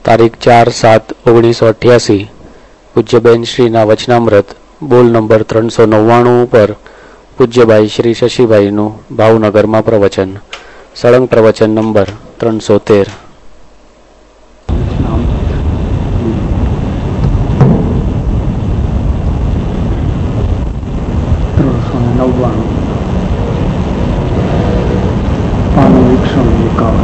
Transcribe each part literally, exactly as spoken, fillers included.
તારીખ ચાર સાત ઓગણીસો અઠ્યાસી પૂજ્યબેન શ્રીના વચનામૃત બોલ નંબર ત્રણસો નવ્વાણું ઉપર પૂજ્યભાઈ શ્રી શશીભાઈનું ભાવનગરમાં પ્રવચન. સળંગ પ્રવચન નંબર ત્રણસો તેર. ત્રણસો નવ્વાણું પાનું એકસો એકાવન.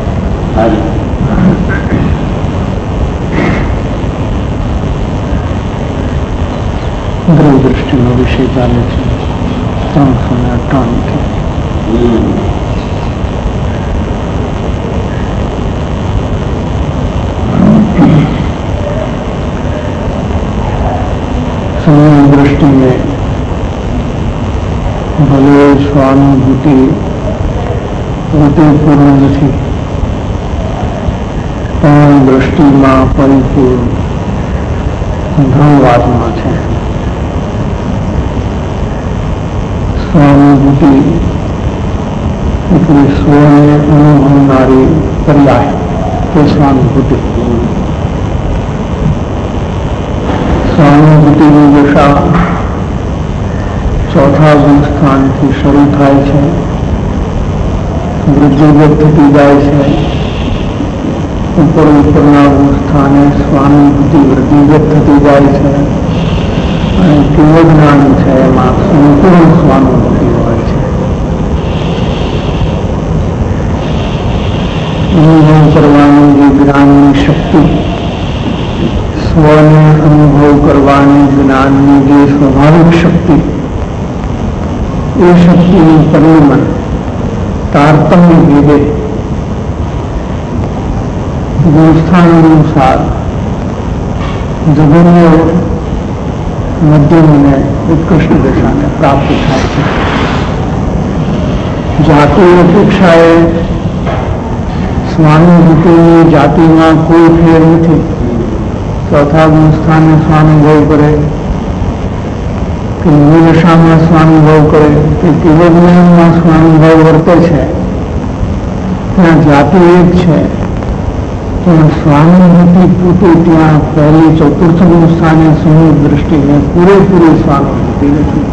દ્રવદ્રષ્ટિનો વિષય ચાલે છે ત્રણસો ને અઠ્ઠાણું થી. સમય દ્રષ્ટિ में ભલે સ્વાનુભૂતિ પોતે પૂર્ણ નથી, પણ દ્રષ્ટિમાં પરિપૂર્ણ ધ્રુવાત્મા છે. સ્વાનુભૂતિ એટલે સ્વને અનુભવનારી પર્યાય તે સ્વાનુભૂતિ. સ્વાનુભૂતિની દશા ચોથા ગુણસ્થાનથી શરૂ થાય છે, વૃદ્ધિગત થતી જાય છે. ઉપર ઉપરના ગુણસ્થાને સ્વાનુભૂતિ વૃદ્ધિગત થતી જાય છે અને કેવું જ્ઞાન છે એમાં સંપૂર્ણ સ્વાનુભૂતિ હોય છે. અનુભવ કરવાની જે જ્ઞાનની શક્તિ, સ્વને અનુભવ કરવાની જ્ઞાનની જે સ્વાભાવિક શક્તિ, એ શક્તિનું પરિણમન તારતમ્ય ભેદે ગુણસ્થાન અનુસાર જગન્ય મધ્યમ અને ઉત્કૃષ્ટ દશાને પ્રાપ્ત થાય છે. જાતિ અપેક્ષાએ સ્વાનુભૂતિની જાતિમાં કોઈ ફેર નથી. ચોથા ગુણસ્થાને સ્વાનુભવ કરે કે નિર્દશામાં સ્વાનુભવ કરે કે કેવજ્ઞાનમાં સ્વાનુભવ વર્તે છે, ત્યાં જાતિ એક છે, પણ સ્વાનુભૂતિ પોતે ત્યાં પહેલી ચતુર્થ ગુણસ્થાને સમૂહ દ્રષ્ટિને પૂરેપૂરી સ્વાનુભૂતિ નથી.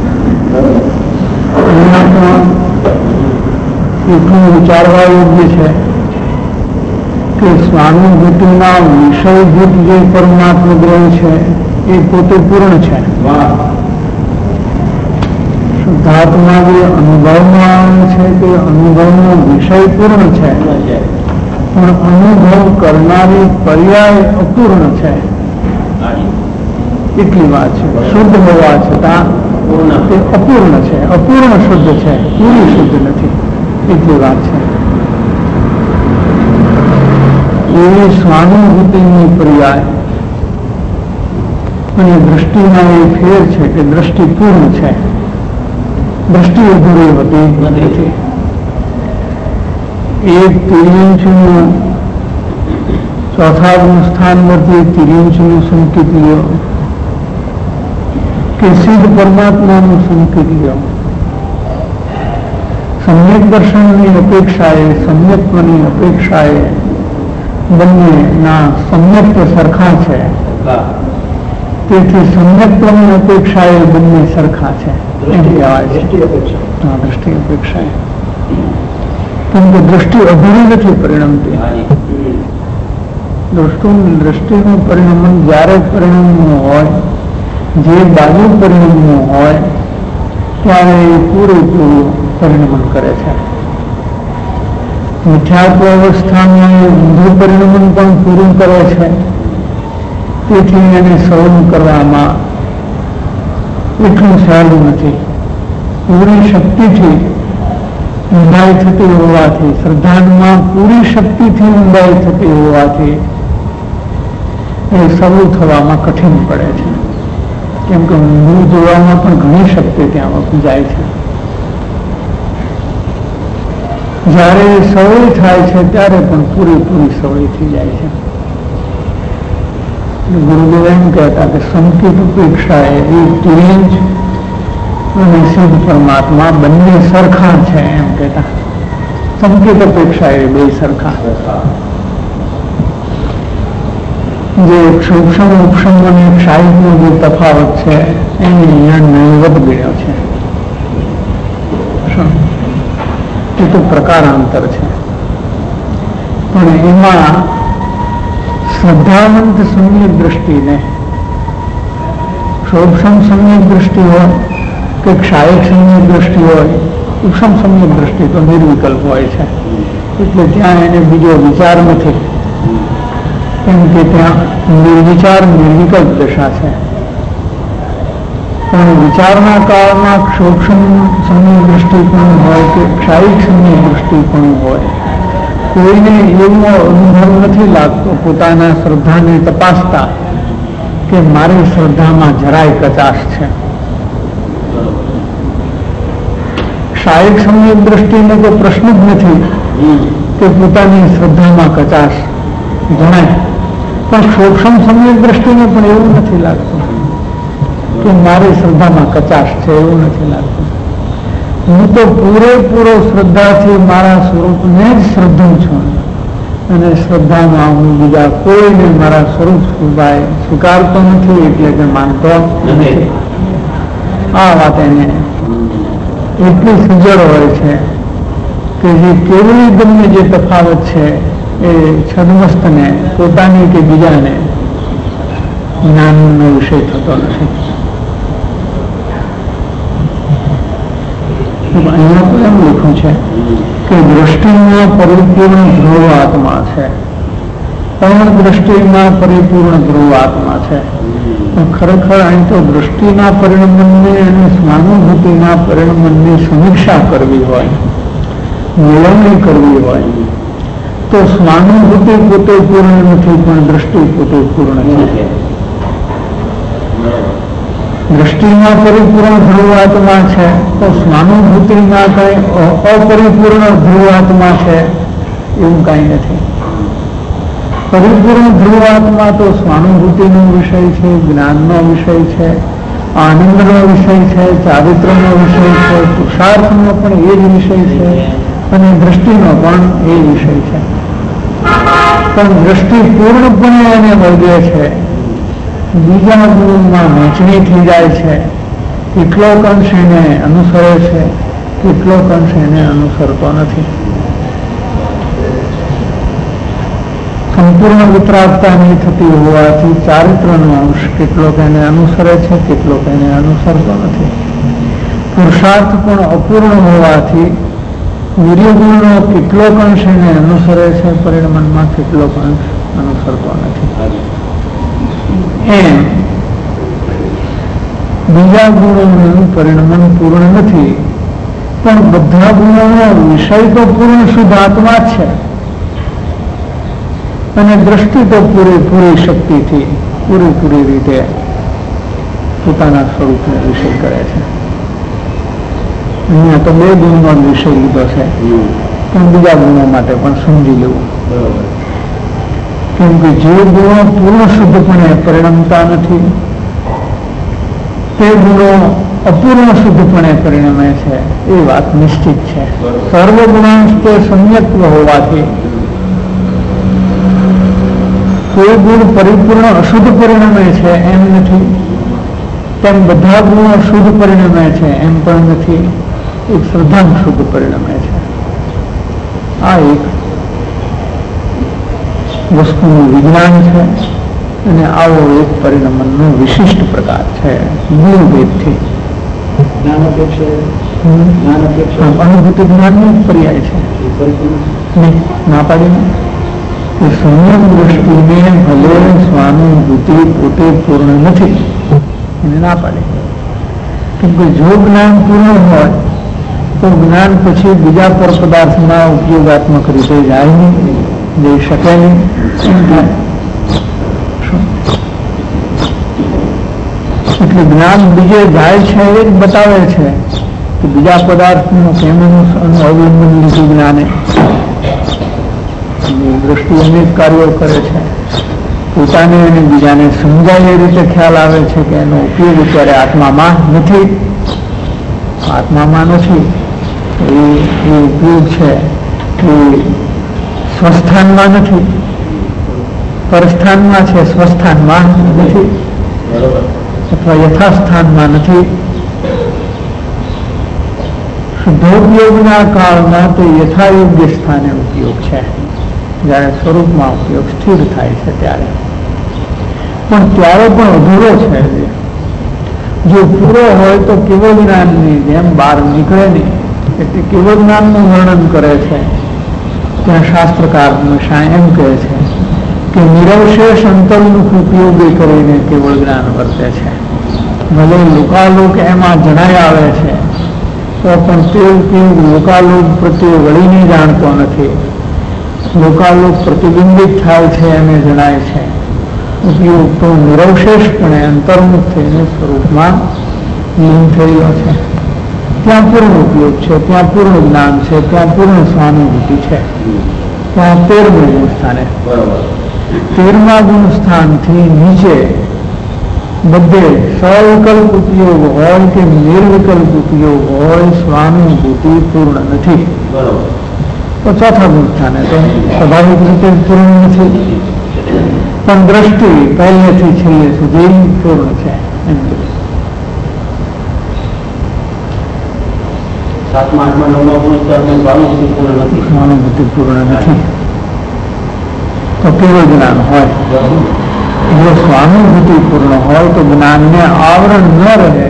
એના પણ એટલું વિચારવા યોગ્ય છે કે સ્વાનુભૂતિના વિષયભૂત જે પરમાત્મ ગ્રહ છે એ પોતે પૂર્ણ છે. શુદ્ધાત્મા જે અનુભવમાં છે તે અનુભવનો વિષય પૂર્ણ છે, પણ અનુભવ કરનારી પર્યાય અપૂર્ણ છે. એટલી વાત છે. શુદ્ધ હોવા છતાં તે અપૂર્ણ છે, અપૂર્ણ શુદ્ધ છે, પૂરી શુદ્ધ નથી. એટલી વાત છે. એવી સ્વાનુભૂતિની પર્યાય અને દ્રષ્ટિમાં એ ફેર છે કે દ્રષ્ટિ પૂર્ણ છે, દ્રષ્ટિ અધૂરી હોતી નથી. એક તિર્યંશનું ચોથા ગુણસ્થાનમાંથી તિર્યંશનું સંકેત લ્યો કે સિદ્ધ પરમાત્માનું સંકેત લ્યો. સમ્યક દર્શનની અપેક્ષાએ, સમ્યકત્વની અપેક્ષાએ બંનેના સમ્યક સરખા છે. તેથી સમ્યકત્વની અપેક્ષાએ બંને સરખા છે એમ કહેવાય છે. દ્રષ્ટિ અપેક્ષાએ કેમ કે દ્રષ્ટિ અધૂરી નથી પરિણમતી. દ્રષ્ટિનું પરિણમન જ્યારે પરિણમવું હોય, જે બાજુ પરિણમવું હોય ત્યારે એ પૂરેપૂરું પરિણમન કરે છે. મિથ્યાત્વ અવસ્થામાં ઊંધું પરિણમન પણ પૂરું કરે છે. તેથી એને સહન કરવામાં એટલું સહેલું નથી. પૂરી શક્તિથી ઊંડાઈ થતી હોવાથી, શ્રદ્ધામાં પૂરી શક્તિથી ઊંડાઈ થતી હોવાથી એ સહલું થવામાં કઠિન પડે છે. કેમ કે ઊંધું જોવામાં પણ ઘણી શક્તિ ત્યાં જાય છે. જ્યારે સવળી થાય છે ત્યારે પણ પૂરેપૂરી સવળી થઈ જાય છે. ગુરુદેવ એમ કહેતા કે સંકેત ઉપેક્ષા એ તિર્યંશ અને સિદ્ધ પરમાત્મા બંને સરખા છે એમ કહેતા. સંકેત અપેક્ષા એ બે સરખા. જે સૂક્ષ્મ ઉપસમ અને ક્ષાયિકનો જે તફાવત છે એને અહીંયા નૈવત ગણ્યો છે. એ તો પ્રકારાંતર છે, પણ એમાં શ્રદ્ધાવંત સમ્યક દ્રષ્ટિને સૂક્ષ્મ સમ્યક દ્રષ્ટિ હોય કે ક્ષાયક સમ્યક દ્રષ્ટિ હોય, ઉપસમ સમ્યક દ્રષ્ટિ તો નિર્વિકલ્પ હોય છે, એટલે ત્યાં એને બીજો વિચાર નથી, કેમ કે ત્યાં નિર્વિચાર નિર્વિકલ્પ દશા છે. પણ વિચારના કાળમાં સૂક્ષ્મ સમ્યક દૃષ્ટિકોણ હોય કે ક્ષાયિક સમ્યક દૃષ્ટિકોણ હોય, કોઈને એવો અનુભવ નથી લાગતો પોતાના શ્રદ્ધાને તપાસતા કે મારી શ્રદ્ધામાં જરાય કચાશ છે. ક્ષાયિક સમ્યક દૃષ્ટિને તો પ્રશ્ન જ નથી કે પોતાની શ્રદ્ધામાં કચાશ જણાય, પણ સૂક્ષ્મ સમ્યક દૃષ્ટિને પણ એવું નથી લાગતું કે મારી શ્રદ્ધામાં કચાશ છે, એવું નથી લાગતું. હું તો પૂરેપૂરો શ્રદ્ધાથી મારા સ્વરૂપને જ શ્રદ્ધું છું અને શ્રદ્ધામાં હું બીજા કોઈને મારા સ્વરૂપ સિવાય સ્વીકારતો નથી, એટલે કે માનતો નથી. આ વાત એને એટલી સજળ હોય છે કે જે કેવળી ગમે જે તફાવત છે એ છદમસ્તને પોતાની કે બીજાને જ્ઞાનનો વિષય થતો નથી. અહીંયા તો એમ લખ્યું છે કે દ્રષ્ટિમાં પરિપૂર્ણ ધ્રુવ આત્મા છે, પણ દ્રષ્ટિમાં પરિપૂર્ણ ધ્રુવ આત્મા છે. પણ ખરેખર અહીં તો દ્રષ્ટિના પરિણમનને અને સ્વાનુભૂતિના પરિણમનની સમીક્ષા કરવી હોય, મેળવણી કરવી હોય તો સ્વાનુભૂતિ પોતે પૂર્ણ નથી, પણ દ્રષ્ટિ પોતે પૂર્ણ છે. દ્રષ્ટિમાં પરિપૂર્ણ ધ્રુવાત્મા છે તો સ્વાનુભૂતિમાં કઈ અપરિપૂર્ણ ધ્રુવાત્મા છે એવું કઈ નથી. પરિપૂર્ણ ધ્રુવાત્મા તો સ્વાનુભૂતિનો વિષય છે, જ્ઞાનનો વિષય છે, આનંદનો વિષય છે, ચારિત્રનો વિષય છે, પુરુષાર્થનો પણ એ જ વિષય છે અને દ્રષ્ટિનો પણ એ વિષય છે. પણ દ્રષ્ટિ પૂર્ણપણે એને વળગે છે, બીજા ગુણમાં વહેંચણી થઈ જાય છે, કેટલોક અંશ એને અનુસરે છે, કેટલોક અંશ એને અનુસરતો નથી. સંપૂર્ણ વિતરાગતા નહીં થતી હોવાથી ચારિત્રનો અંશ કેટલોક એને અનુસરે છે, કેટલોક એને અનુસરતો નથી. પુરુષાર્થ પણ અપૂર્ણ હોવાથી વીર્યગુણનો કેટલોક અંશ એને અનુસરે છે, પરિણમનમાં કેટલોક અંશ અનુસરતો નથી. એમ બીજા ગુણોનું પરિણમન પૂર્ણ નથી, પણ બધા ગુણોનો વિષય તો પૂર્ણ શુદ્ધ આત્મા જ છે અને દ્રષ્ટિ તો પૂરેપૂરી શક્તિથી પૂરેપૂરી રીતે પોતાના સ્વરૂપને વિષય કરે છે. અહીંયા તો બે ગુણનો વિષય લીધો છે, પણ બીજા ગુણો માટે પણ સમજી લેવું. કેમ કે જે ગુણો પૂર્ણ શુદ્ધપણે પરિણમતા નથી તે ગુણો અપૂર્ણ શુદ્ધપણે પરિણમે છે એ વાત નિશ્ચિત છે. સર્વ ગુણાંશ તે સમ્યક્ત્વ હોવાથી કોઈ ગુણ પરિપૂર્ણ અશુદ્ધ પરિણમે છે એમ નથી, તેમ બધા ગુણો શુદ્ધ પરિણમે છે એમ પણ નથી. એક શ્રદ્ધાંત શુદ્ધ પરિણમે છે. આ એક વસ્તુનું વિજ્ઞાન છે અને આવો એક પરિણમનનો વિશિષ્ટ પ્રકાર છે. ગુણભેદથી અનુભૂતિ જ્ઞાનનો પર્યાય છે. નહીં ના પાડીને કે સંયમ દ્રષ્ટિને ભલે સ્વાનુભૂતિ પોતે પૂર્ણ નથી એને ના પાડે. કેમ કે જો જ્ઞાન પૂર્ણ હોય તો જ્ઞાન પછી બીજા પર પદાર્થમાં ઉપયોગાત્મક રીતે જાય નહીં, જઈ શકે નહીં. એટલે જ્ઞાન બીજે જાય છે એ જ બતાવે છે કે બીજા પદાર્થનું કેમનું અવલંબન લીધું જ્ઞાને દ્રષ્ટિ અનેક કાર્યો કરે છે. પોતાને અને બીજાને સમજાય એ રીતે ખ્યાલ આવે છે કે એનો ઉપયોગ અત્યારે આત્મામાં નથી, આત્મામાં નથી. એ ઉપયોગ છે એ સ્વસ્થાનમાં નથી, પરસ્થાનમાં છે, સ્વસ્થાનમાં નથી અથવા યથાસ્થાનમાં નથી. શુદ્ધોપયોગના કાળમાં તો યથાયોગ્ય સ્થાને ઉપયોગ છે, જ્યારે સ્વરૂપમાં ઉપયોગ સ્થિર થાય છે ત્યારે. પણ ત્યારે પણ અધૂરો છે. જો પૂરો હોય તો કેવળ જ્ઞાનની જેમ બહાર નીકળે નહીં. એટલે કેવળ જ્ઞાનનું વર્ણન કરે છે. ત્યાં શાસ્ત્રકાર હંમેશા એમ કહે છે કે નિરવશેષ અંતર્મુખ ઉપયોગ કરીને કેવળ જ્ઞાન વર્તે છે. ભલે લોકાલોક એમાં જણાઈ આવે છે તો પણ તે ઉપયોગ લોકાલોક પ્રત્યે વળીને જાણતો નથી. લોકાલોક પ્રતિબિંબિત થાય છે એને જણાય છે. ઉપયોગ તો નિરવશેષપણે અંતર્મુખ થઈને સ્વરૂપમાં લીન થયેલો છે. ત્યાં પૂર્ણ ઉપયોગ છે, ત્યાં પૂર્ણ જ્ઞાન છે, ત્યાં પૂર્ણ સ્વાનુભૂતિ છે. ત્યાં તેરમું ગુણ સ્થાને તેરમા ગુણ સ્થાનથી નીચે બધે સવિકલ્પ ઉપયોગ હોય કે નિર્વિકલ્પ ઉપયોગ હોય, સ્વાનુભૂતિ પૂર્ણ નથી. તો ચોથા ગુણ સ્થાને તો સ્વાભાવિક રીતે પૂર્ણ નથી, પણ દ્રષ્ટિ પહેલેથી છેલ્લે સુધી પૂર્ણ છે. સાતમા આઠમા નવમા ગુણ સ્વાનુભૂતિ પૂર્ણ નથી. સ્વાનુભૂતિ પૂર્ણ નથી તો કેવળ જ્ઞાન હોય. જો સ્વાનુભૂતિ પૂર્ણ હોય તો જ્ઞાનને આવરણ ન રહે.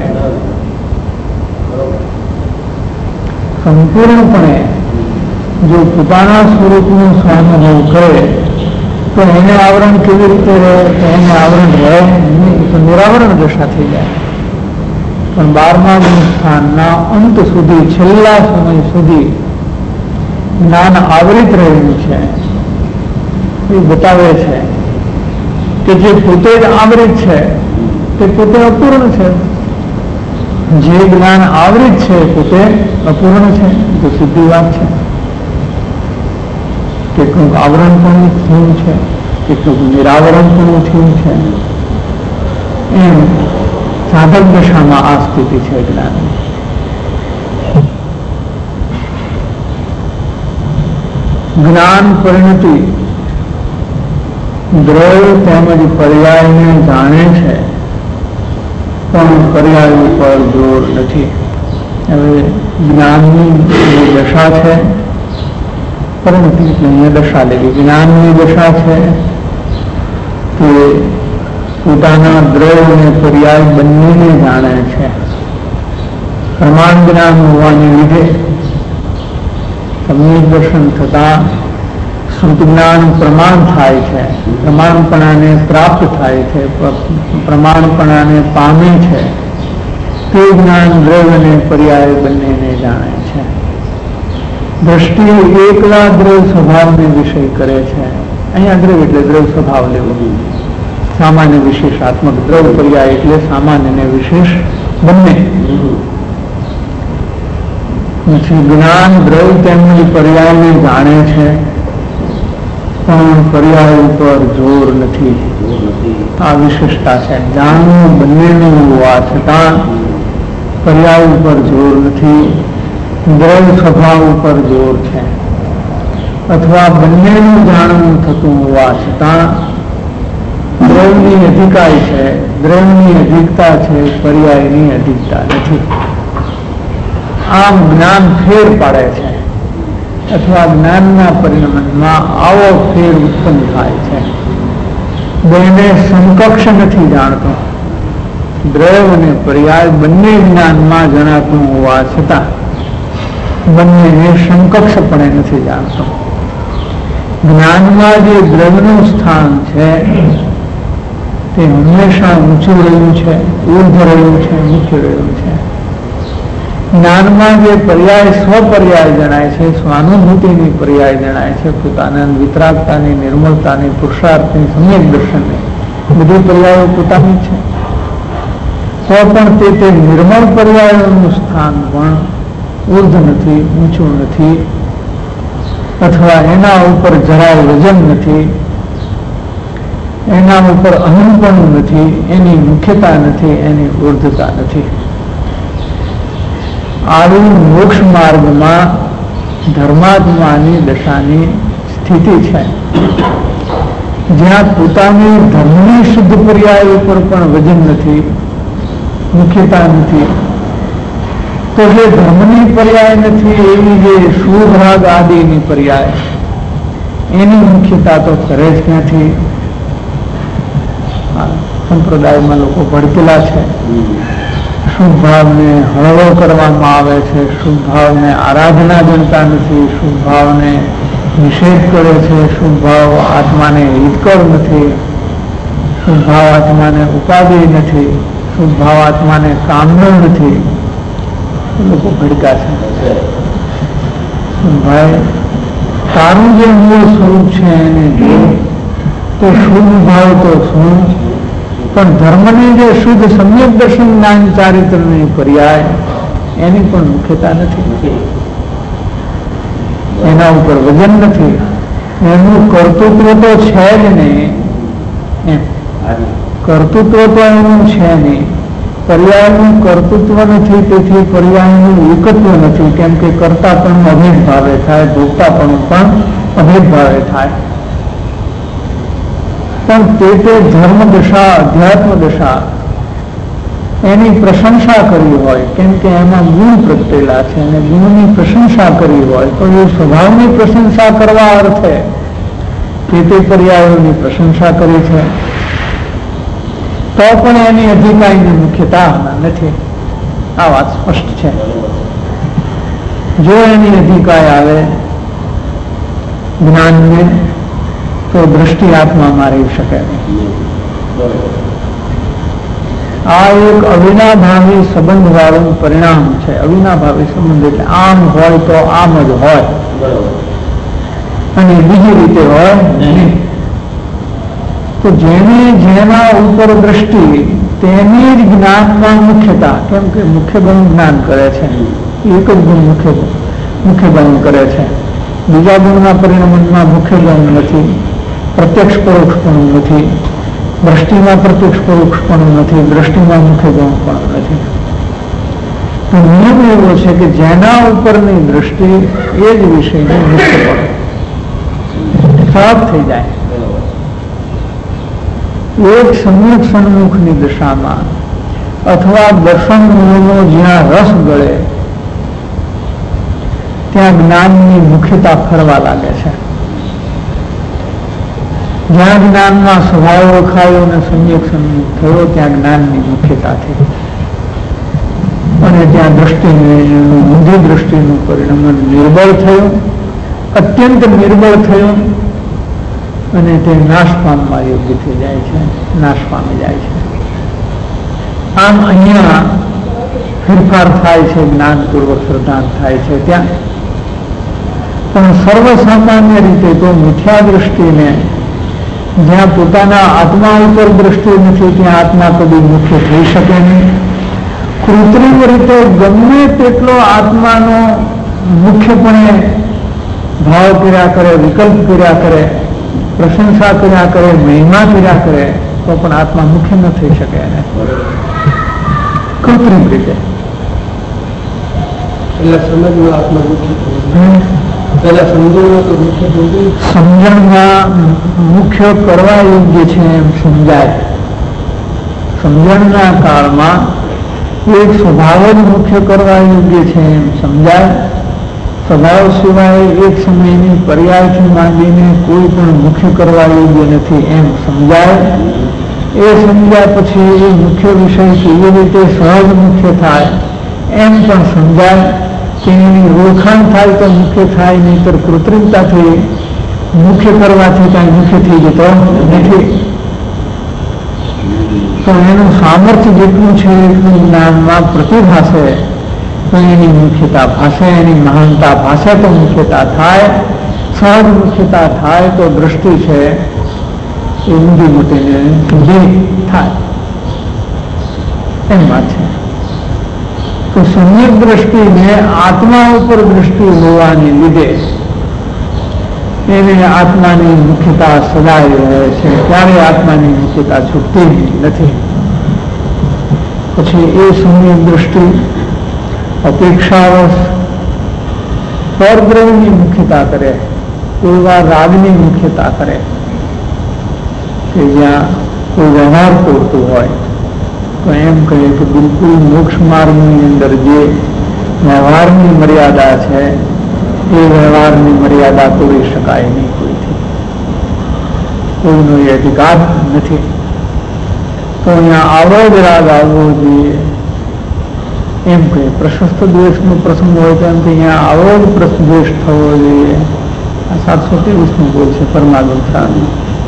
સંપૂર્ણપણે જો પોતાના સ્વરૂપનું સ્વાનુભવ કરે તો એને આવરણ કેવી રીતે રહે? તો એને આવરણ રહે તો નિરાવરણ દશા થઈ જાય. પણ બારમા ગુણ સ્થાનના અંત સુધી, છેલ્લા સમય સુધી જ્ઞાન આવરિત રહેલું છે. એ બતાવે છે કે જે પોતે જ આવરિત છે તે પોતે અપૂર્ણ છે. જે જ્ઞાન આવરિત છે પોતે અપૂર્ણ છે. તો સીધી વાત છે. કેટલુંક આવરણ પણ થયું છે, કેટલુંક નિરાવરણ પણ થયું છે. એમ સાધક દશામાં આ સ્થિતિ છે જ્ઞાનની. જ્ઞાન પરિણતિ દ્રવ્ય તેમજ પર્યાયને જાણે છે, પણ પર્યાય ઉપર જોર નથી. હવે જ્ઞાનની દશા છે, પરિણતિ એટલે અહીંયા દશા લેવી. જ્ઞાનની દશા છે કે પોતાના દ્રવ્ય અને પર્યાય બંનેને જાણે છે. પ્રમાણ જ્ઞાન હોવાને લીધે સમ્યક દર્શન થતા શુદ્ધ જ્ઞાન પ્રમાણ થાય છે, પ્રમાણપણાને પ્રાપ્ત થાય છે, પ્રમાણપણાને પામે છે. તે જ્ઞાન દ્રવ્ય અને પર્યાય બંનેને જાણે છે. દ્રષ્ટિ એકલા દ્રવ્ય સ્વભાવને વિષય કરે છે. અહીંયા દ્રવ્ય એટલે દ્રવ્ય સ્વભાવ લેવો. સામાન્ય વિશેષાત્મક દ્રવ્ય પર્યાય એટલે સામાન્ય ને વિશેષ બંને. પછી જ્ઞાન દ્રવ્ય તેમજ પર્યાયને જાણે છે, પણ પર્યાય ઉપર જોર નથી. આ વિશેષતા છે. જાણવું બંનેનું હોવા છતાં પર્યાય ઉપર જોર નથી. દ્રવ્ય સ્વભાવ ઉપર જોર છે. અથવા બંનેનું જાણવું થતું હોવા છતાં દ્રવ્યની અધિકાય છે, દ્રવ્યની અધિકતા છે, પર્યાયની અધિકતા નથી. આમ જ્ઞાન ફેર પાડે છે અથવા જ્ઞાનના પરિણામમાં આવો ફેર ઉત્પન્ન થાય છે. બેને સમકક્ષ નથી જાણતો. દ્રવ્ય અને પર્યાય બંને જ્ઞાનમાં જણાતું હોવા છતાં બંનેને સમકક્ષપણે નથી જાણતો. જ્ઞાનમાં જે દ્રવ્યનું સ્થાન છે તે હંમેશા ઊંચું રહ્યું છે, ઉર્ધ્વ રહ્યું છે, નીચું રહ્યું છે. જ્ઞાનમાં જે પર્યાય સ્વપર્યાય જણાય છે, સ્વાનુભૂતિની પર્યાય જણાય છે, પોતાના વિતરાગતાની, નિર્મળતાની, પુરુષાર્થની, સમ્યક દર્શનની બધી પર્યાયો પોતાની છે. તો પણ તે તે નિર્મળ પર્યાયોનું સ્થાન પણ ઉર્ધ્વ નથી, ઊંચું નથી, અથવા એના ઉપર જરાય વજન નથી, એના ઉપર અહંપણું નથી, એની મુખ્યતા નથી, એની ઉર્ધ્વતા નથી. આવી મોક્ષ માર્ગમાં ધર્માત્માની દશાની સ્થિતિ છે. જ્યાં પોતાની ધર્મની શુદ્ધ પર્યાય ઉપર પણ વજન નથી, મુખ્યતા નથી, તો જે ધર્મની પર્યાય નથી એવી જે શુભરાગ આદિની પર્યાય એની મુખ્યતા તો કરે જ ક્યાંથી? સંપ્રદાયમાં લોકો ભડકેલા છે. શુભ ભાવને હળવો કરવામાં આવે છે, શુભ ભાવને આરાધના ગણતા નથી, શુભ ભાવને નિષેધ કરે છે, શુભ ભાવ આત્માને હિતકર નથી, શુભ ભાવ આત્માને ઉપાધિ નથી, શુભ ભાવ આત્માને કામનો નથી. લોકો ભડકા છે. ભાઈ તારું જે મૂળ સ્વરૂપ છે એને જો તો શુભ ભાવ તો શું, પણ ધર્મની જે શુદ્ધ સમ્યક દર્શન જ્ઞાન ચારિત્રની પર્યાય એની પણ મુખ્યતા નથી, એના ઉપર વજન નથી, એનું કર્તૃત્વ તો છે જ નહીં. એમ કર્તૃત્વ તો એનું છે નહીં, પર્યાયનું કર્તૃત્વ નથી, તેથી પર્યાયનું એકત્વ નથી. કેમ કે કર્તા પણ અભેદ ભાવે થાય, ભોગતા પણ પણ અભેદ ભાવે થાય. પણ તે તે ધર્મ દશા, અધ્યાત્મ દશા એની પ્રશંસા કરી હોય, કેમ કે એમાં ગુણ પ્રગટેલા છે અને ગુણની પ્રશંસા કરી હોય, તો એ સ્વભાવની પ્રશંસા કરવા અર્થે તે તે પર્યાયોની પ્રશંસા કરી છે, તો પણ એની અધિકારીની મુખ્યતા નથી. આ વાત સ્પષ્ટ છે. જો એની અધિકાય આવે જ્ઞાનને, તો દ્રષ્ટિ આત્મામાં રહી શકે નહીં. આ એક અવિનાભાવી સંબંધ વાળું પરિણામ છે. અવિનાભાવી સંબંધ એટલે આમ હોય તો આમ જ હોય અને બીજી રીતે હોય નહીં. તો જેની જેના ઉપર દ્રષ્ટિ તેની જ જ્ઞાનમાં મુખ્યતા, કેમ કે મુખ્ય ગણ જ્ઞાન કરે છે, એક જ ગુણ મુખ્ય મુખ્ય ગણ કરે છે. બીજા ગુણના પરિણામમાં મુખ્ય ગણ નથી, પ્રત્યક્ષ પરોક્ષ પણ નથી, દ્રષ્ટિમાં પ્રત્યક્ષ પરોક્ષ પણ નથી, દ્રષ્ટિમાં મુખ્ય ગણ પણ નથી. તો નિયમ એવો છે કે જેના ઉપરની દ્રષ્ટિ એ જ વિષયને મુખ્ય પડે, ખરાબ થઈ જાય. એક સમ્યક સન્મુખની દશામાં અથવા દર્શન મૂળનો જ્યાં રસ ગળે ત્યાં જ્ઞાનની મુખ્યતા ફરવા લાગે છે. જ્યાં જ્ઞાનમાં સ્વભાવ ઓળખાયો અને સમ્યક સન્મુખ થયો ત્યાં જ્ઞાનની મુખ્યતા થઈ અને ત્યાં દ્રષ્ટિનું બુદ્ધિ દ્રષ્ટિનું પરિણામ નિર્બળ થયું, અત્યંત નિર્બળ થયું અને તે નાશ પામવા યોગ્ય થઈ જાય છે, નાશ પામી જાય છે. આમ અહીંયા ફેરફાર થાય છે, જ્ઞાનપૂર્વક શ્રદ્ધાંત થાય છે ત્યાં. પણ સર્વસામાન્ય રીતે તો મિથ્યા દ્રષ્ટિને, જ્યાં પોતાના આત્મા ઉપર દ્રષ્ટિ નથી ત્યાં આત્મા કદી મુખ્ય થઈ શકે નહીં. કૃત્રિમ રીતે ગમે તેટલો આત્માનો મુખ્યપણે ભાવ કર્યા કરે, વિકલ્પ કર્યા કરે, પ્રશંસા કર્યા કરે, મહિમા કર્યા કરે, તો પણ આત્મા મુખ્ય ન થઈ શકે એને કૃત્રિમ રીતે. એટલે સમજમાં આત્મા મુખ્ય પેલા સમજણમાં તો મુખ્ય સમજણમાં મુખ્ય કરવા યોગ્ય છે એમ સમજાય. સમજણના કાળમાં એક સ્વભાવ જ મુખ્ય કરવા યોગ્ય છે એમ સમજાય. સ્વભાવ સિવાય એક સમયની પર્યાયથી માંડીને કોઈ પણ મુખ્ય કરવા યોગ્ય નથી એમ સમજાય. એ સમજ્યા પછી એ મુખ્ય વિષય કેવી રીતે સહજ મુખ્ય થાય એમ પણ સમજાય કે એની ઓળખાણ થાય તો મુખ્ય થાય, નહીતર કૃત્રિમતાથી મુખ્ય કરવાથી કાંઈ મુખ્ય થઈ જતો નથી. તો એનું સામર્થ્ય જેટલું છે એટલું જ્ઞાનમાં પ્રતિભાસે તો એની મુખ્યતા ભાષે, એની મહાનતા ભાષે તો મુખ્યતા થાય, સહજ મુખ્યતા થાય તો દ્રષ્ટિ છે એ ઊંધી મૂટીને ઊંધી થાય એમ વાત છે. તો સમ્યક દ્રષ્ટિને આત્મા ઉપર દ્રષ્ટિ હોવાને લીધે એને આત્માની મુખ્યતા સદાય રહે છે, ત્યારે આત્માની મુખ્યતા છૂટતી નથી. પછી એ સમ્યક દ્રષ્ટિ અપેક્ષાવશ પરદ્રવ્યની મુખ્યતા કરે, કોઈ વાર રાગની મુખ્યતા કરે, કે જ્યાં કોઈ વ્યવહાર તોડતું હોય તો એમ કહીએ કે બિલકુલ મોક્ષ માર્ગની અંદર જે વ્યવહારની મર્યાદા છે એ વ્યવહારની મર્યાદા તોડી શકાય નહીં કોઈથી, કોઈનો એ અધિકાર નથી. તો અહીંયા આવો જ રાગ આવવો જોઈએ એમ કે પ્રશસ્ત દ્વેષનો પ્રસંગ હોય તો એમ કે અહીંયા આવો જ દ્વેષ થવો જોઈએ. આ સાતસો ત્રેવીસ નું બોલ છે પરમાગમ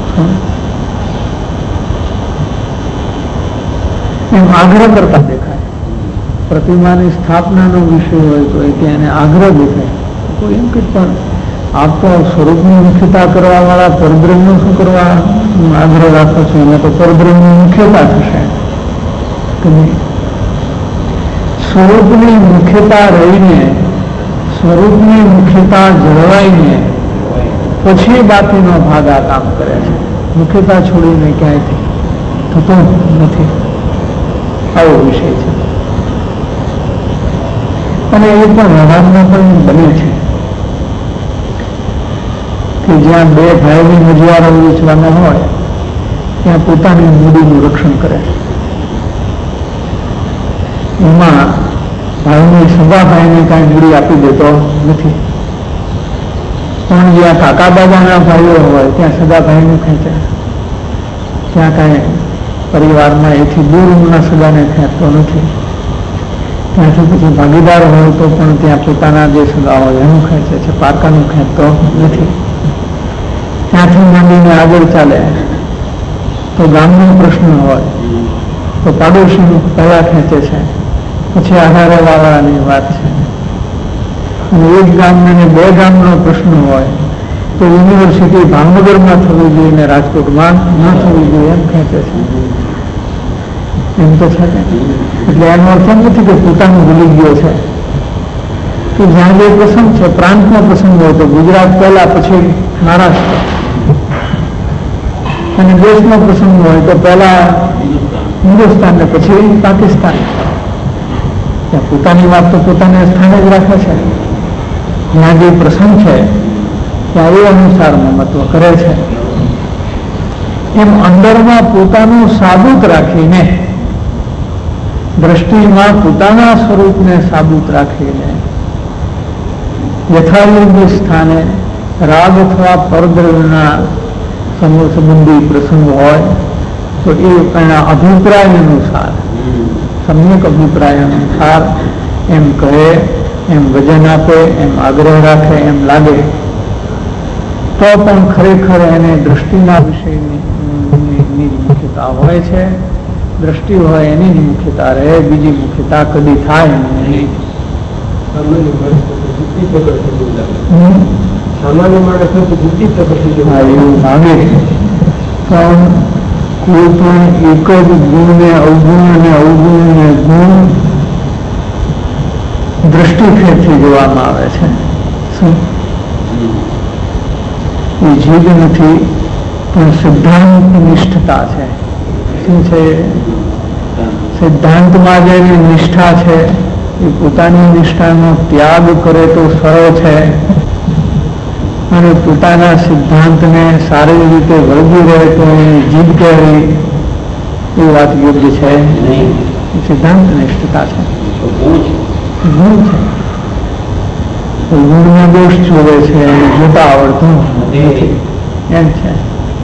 એમ આગ્રહ કરતા દેખાય. પ્રતિમાની સ્થાપનાનો વિષય હોય તો એ ત્યાં આગ્રહ દેખાય. કોઈ એમ કે પણ આપ તો સ્વરૂપની મુખ્યતા કરવા વાળા પરબ્રહ્મનો શું કરવા આગ્રહ રાખો છો? એને તો પરબ્રહ્મની મુખ્યતા થશે કે નહીં? સ્વરૂપની મુખ્યતા રહીને, સ્વરૂપની મુખ્યતા જળવાઈને પછી બાકીનો ભાગ આ કામ કરે છે. મુખ્યતા છોડીને ક્યાંયથી થતો નથી. આવો વિષય છે અને એ પણ વ્યવહારમાં પણ બને છે કે જ્યાં બે ભાઈની મજવારો વેચવાના હોય ત્યાં પોતાની મૂડીનું રક્ષણ કરે. એમાં ભાઈને સગા ભાઈને કાંઈ મૂડી આપી દેતો નથી, પણ જ્યાં કાકા દાદાના ભાઈઓ હોય ત્યાં સગા ભાઈનું ખેંચે. ત્યાં કાંઈ પરિવારમાં એથી દૂરના સગાને ખેંચતો નથી. ત્યાંથી પછી ભાગીદાર હોય તો પણ ત્યાં પોતાના જે સગા હોય એનું ખેંચે છે, પારકાનું ખેંચતો નથી. ત્યાંથી માંડીને આગળ ચાલે તો ગામનો પ્રશ્ન હોય તો પાડોશી પહેલા ખેંચે છે, પછી આધારે વાળાની વાત છે. અને એક ગામને બે ગામનો પ્રશ્ન હોય તો યુનિવર્સિટી ભાવનગરમાં થવી જોઈએ ને રાજકોટમાં ન થવી જોઈએ એમ ખેંચે છે. એમ તો છે ને. એટલે એનો અર્થ એમ નથી કે પોતાનું ભૂલી ગયો છે કે જ્યાં જે પ્રસંગ છે પ્રાંતનો પ્રસંગ હોય તો ગુજરાત પહેલા પછી મહારાષ્ટ્ર, અને દેશનો પ્રસંગ હોય તો પહેલા હિન્દુસ્તાન ને પછી પાકિસ્તાન. ત્યાં પોતાની વાત તો પોતાને સ્થાને જ રાખે છે. જ્યાં જે પ્રસંગ છે ત્યાં એ અનુસારમાં મહત્વ કરે છે. એમ અંદરમાં પોતાનું સાબુત રાખીને, દ્રષ્ટિમાં પોતાના સ્વરૂપને સાબુત રાખીને યથાયોગ્ય સ્થાને રાગ અથવા પરદ્રવ્યના સંબંધી પ્રસંગ હોય તો એ એના અભિપ્રાય અનુસાર, સમ્યક અભિપ્રાય અનુસાર એમ કહે, એમ વજન આપે, એમ આગ્રહ રાખે, એમ લાગે તો પણ ખરેખર એને દ્રષ્ટિના વિષયની મુખ્યતા હોય છે. દ્રષ્ટિ હોય એની જ મુખ્યતા રહે, બીજી મુખ્યતા કદી થાય નહીં. સામાન્ય માણસ બુદ્ધિ પ્રકૃતિ એવું લાગે પણ કોઈ પણ એક જ ગુણને અવગુણ અને અવગુણને ગુણ દ્રષ્ટિ ફેરથી જોવામાં આવે છે. શું એ જીદ નથી પણ સિદ્ધાંત નિષ્ઠતા છે. શું છે? સિદ્ધાંતમાં જે નિષ્ઠા છે એ પોતાની નિષ્ઠાનો ત્યાગ કરે તો સરળ છે, અને પોતાના સિદ્ધાંતને સારી રીતે વળગી રહે તો એની જીદ કહેવી એ વાત યોગ્ય છે નહીં. સિદ્ધાંત નિષ્ઠતા છે, ગુણ છે. ગુણમાં દોષ જોવે છે અને જોતા આવડતું નથી એમ છે.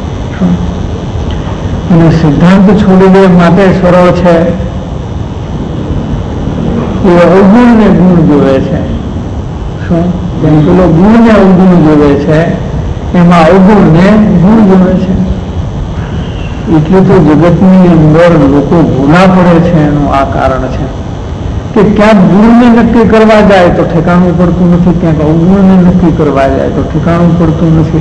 અને સિદ્ધાંત છોડી દે માટે સરળ છે એ અવગુણ ને ગુણ જોવે છે. શું? જેમ પેલો ગુણ ને અવગુણ જોવે છે એમાં અવગુણ ને ગુણ જોવે છે. એટલે તો જગતની અંદર લોકો ભૂલા પડે છે. એનું આ કારણ છે કે ક્યાંક ગુણને નક્કી કરવા જાય તો ઠેકાણું પડતું નથી, ક્યાંક અવગુણને નક્કી કરવા જાય તો ઠેકાણું પડતું નથી.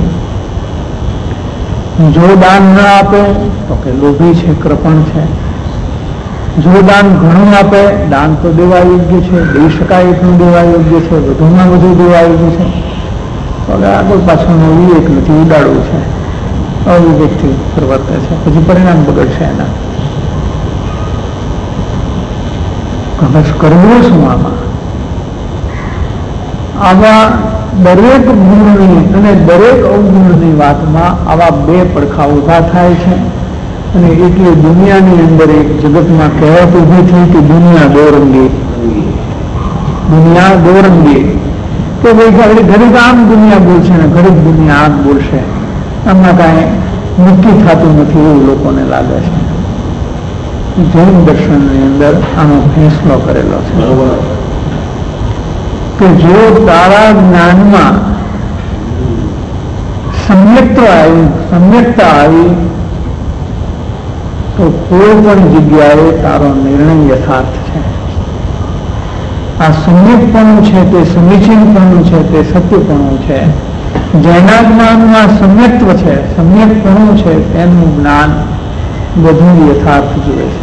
જો દાન ન આપે તો કે લોભી છે, કૃપણ છે. જો દાન ઘણું આપે, દાન તો દેવા યોગ્ય છે, દઈ શકાય એટલું દેવા યોગ્ય છે, વધુમાં વધુ દેવા યોગ્ય છે, તો આગળ પાછળનો વિવેક નથી, ઉડાડવું છે, અવિવેકથી પ્રવર્તે છે, પછી પરિણામ બગડશે એના. હવે કરવું શું આમાં? આવા દરેક ગુણની અને દરેક અવગુણની વાતમાં આવા બે પડખા ઉભા થાય છે. અને એટલે દુનિયાની અંદર એક જગતમાં કહેવત ઊભી થઈ કે દુનિયા દોરંગી, દુનિયા દોરંગી, કે ભાઈ ઘડી ઘડીક આમ દુનિયા બોલશે ને ઘડીક દુનિયા આમ બોલશે, આમાં કાંઈ નક્કી થતું નથી એવું લોકોને લાગે છે. જૈન દર્શનની અંદર આનો ફેંસલો કરેલો છે કે જો તારા જ્ઞાનમાં સમ્યક્ત આવી સમ્યકતા આવી તો કોઈ પણ જગ્યાએ તારો નિર્ણય યથાર્થ છે. આ સમ્યકપણું છે તે સમીચીનપણું છે તે સત્યપણું છે. જેના જ્ઞાનમાં સમ્યક્ત્વ છે, સમ્યકપણું છે, તેનું જ્ઞાન બધું યથાર્થ જુએ છે.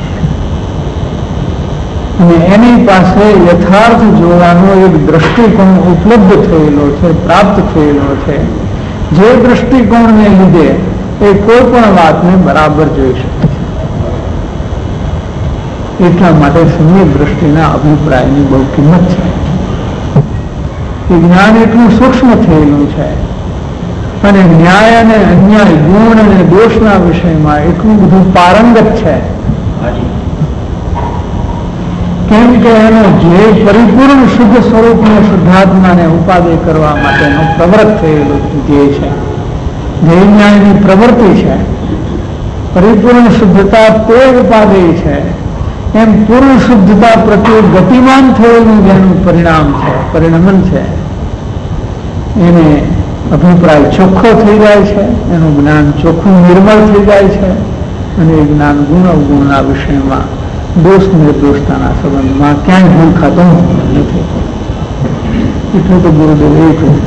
અને એની પાસે યથાર્થ જોવાનો એક દ્રષ્ટિકોણ ઉપલબ્ધ થયેલો છે, પ્રાપ્ત થયેલો છે. જે દ્રષ્ટિકોણને લીધે એ કોઈ પણ વાતને બરાબર જોઈ શકે છે. એટલા માટે સમ્યક દ્રષ્ટિના અભિપ્રાયની બહુ કિંમત છે. એ જ્ઞાન એટલું સૂક્ષ્મ થયેલું છે અને ન્યાય અને અન્યાય, ગુણ અને દોષના વિષયમાં એટલું બધું પારંગત છે કેમ કે એનો જે પરિપૂર્ણ શુદ્ધ સ્વરૂપને શુદ્ધાત્માને ઉપાદેય કરવા માટેનો પ્રવૃત્ત થયેલો ધ્યેય છે, ધ્યેય ન્યાયની પ્રવૃત્તિ છે. પરિપૂર્ણ શુદ્ધતા તે ઉપાદેય છે. એમ પૂર્ણ શુદ્ધતા પ્રત્યે ગતિમાન થયેલું જેનું પરિણામ છે, પરિણમન છે, એને અભિપ્રાય ચોખ્ખો થઈ જાય છે, એનું જ્ઞાન ચોખ્ખું નિર્મળ થઈ જાય છે અને એ જ્ઞાન ગુણ અવગુણના વિષયમાં દોષ નિર્દોષતાના સંબંધમાં ક્યાંય ભૂલ ખાતો નથી. એટલું તો ગુરુદેવ એ કહ્યું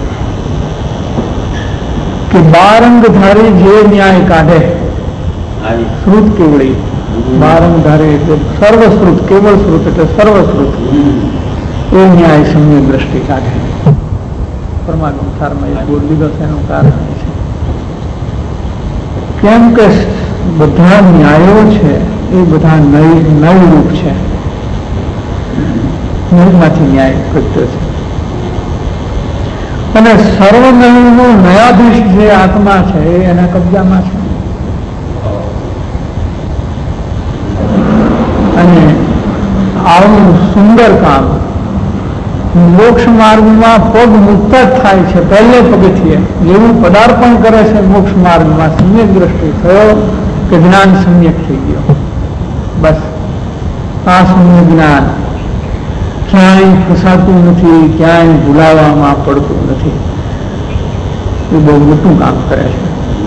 કે બારંગધારી જે ન્યાય કાઢે, શ્રુત કેવળી, બારંગધારી એટલે સર્વશ્રુત, કેવળ શ્રુત એટલે સર્વશ્રુત, એ ન્યાય સમ્યક દ્રષ્ટિ કાઢે. પરમાગમ સારમાં એક બોલ લીધો છે, એનું કારણ છે કેમ કે બધા ન્યાયો છે એ બધા નવરૂપ છે, નવમાંથી ન્યાય પ્રગટ્યો છે. અને સર્વ નવનું નયાધીશ જે આત્મા છે એ એના કબજામાં છે. અને આવું સુંદર કામ મોક્ષ માર્ગમાં પગ મુક્ત જ થાય છે. પહેલે પગથિયે જેવું પદાર્પણ કરે છે મોક્ષ માર્ગમાં, સમ્યક દ્રષ્ટિ થયો કે જ્ઞાન સમ્યક થઈ ગયો. બસ આ સમ્યક જ્ઞાન ક્યાંય ફસાતું નથી, ક્યાંય ભૂલાવામાં પડતું નથી. એ બહુ મોટું કામ કરે છે.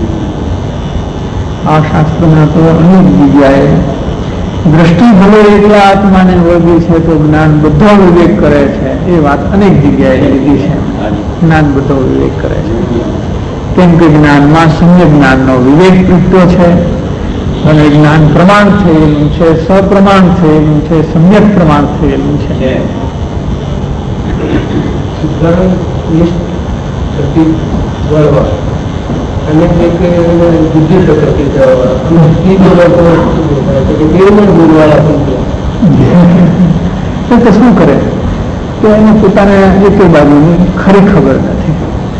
આ શાસ્ત્રના તો અનેક જગ્યાએ દ્રષ્ટિ ભલે એકલા આત્માને વળગી છે તો જ્ઞાન બધો વિવેક કરે છે, એ વાત અનેક જગ્યાએ લીધી છે. જ્ઞાન બધો વિવેક કરે છે કેમ કે જ્ઞાનમાં સમ્યક જ્ઞાનનો વિવેક પ્રગટ્યો છે અને જ્ઞાન પ્રમાણ થયેલું છે, સપ્રમાણ થયેલું છે, સમ્યક પ્રમાણ થયેલું છે. અને બુદ્ધિ પ્રકૃતિ તો શું કરે તો એને પોતાને એક બાજુની ખરી ખબર નથી,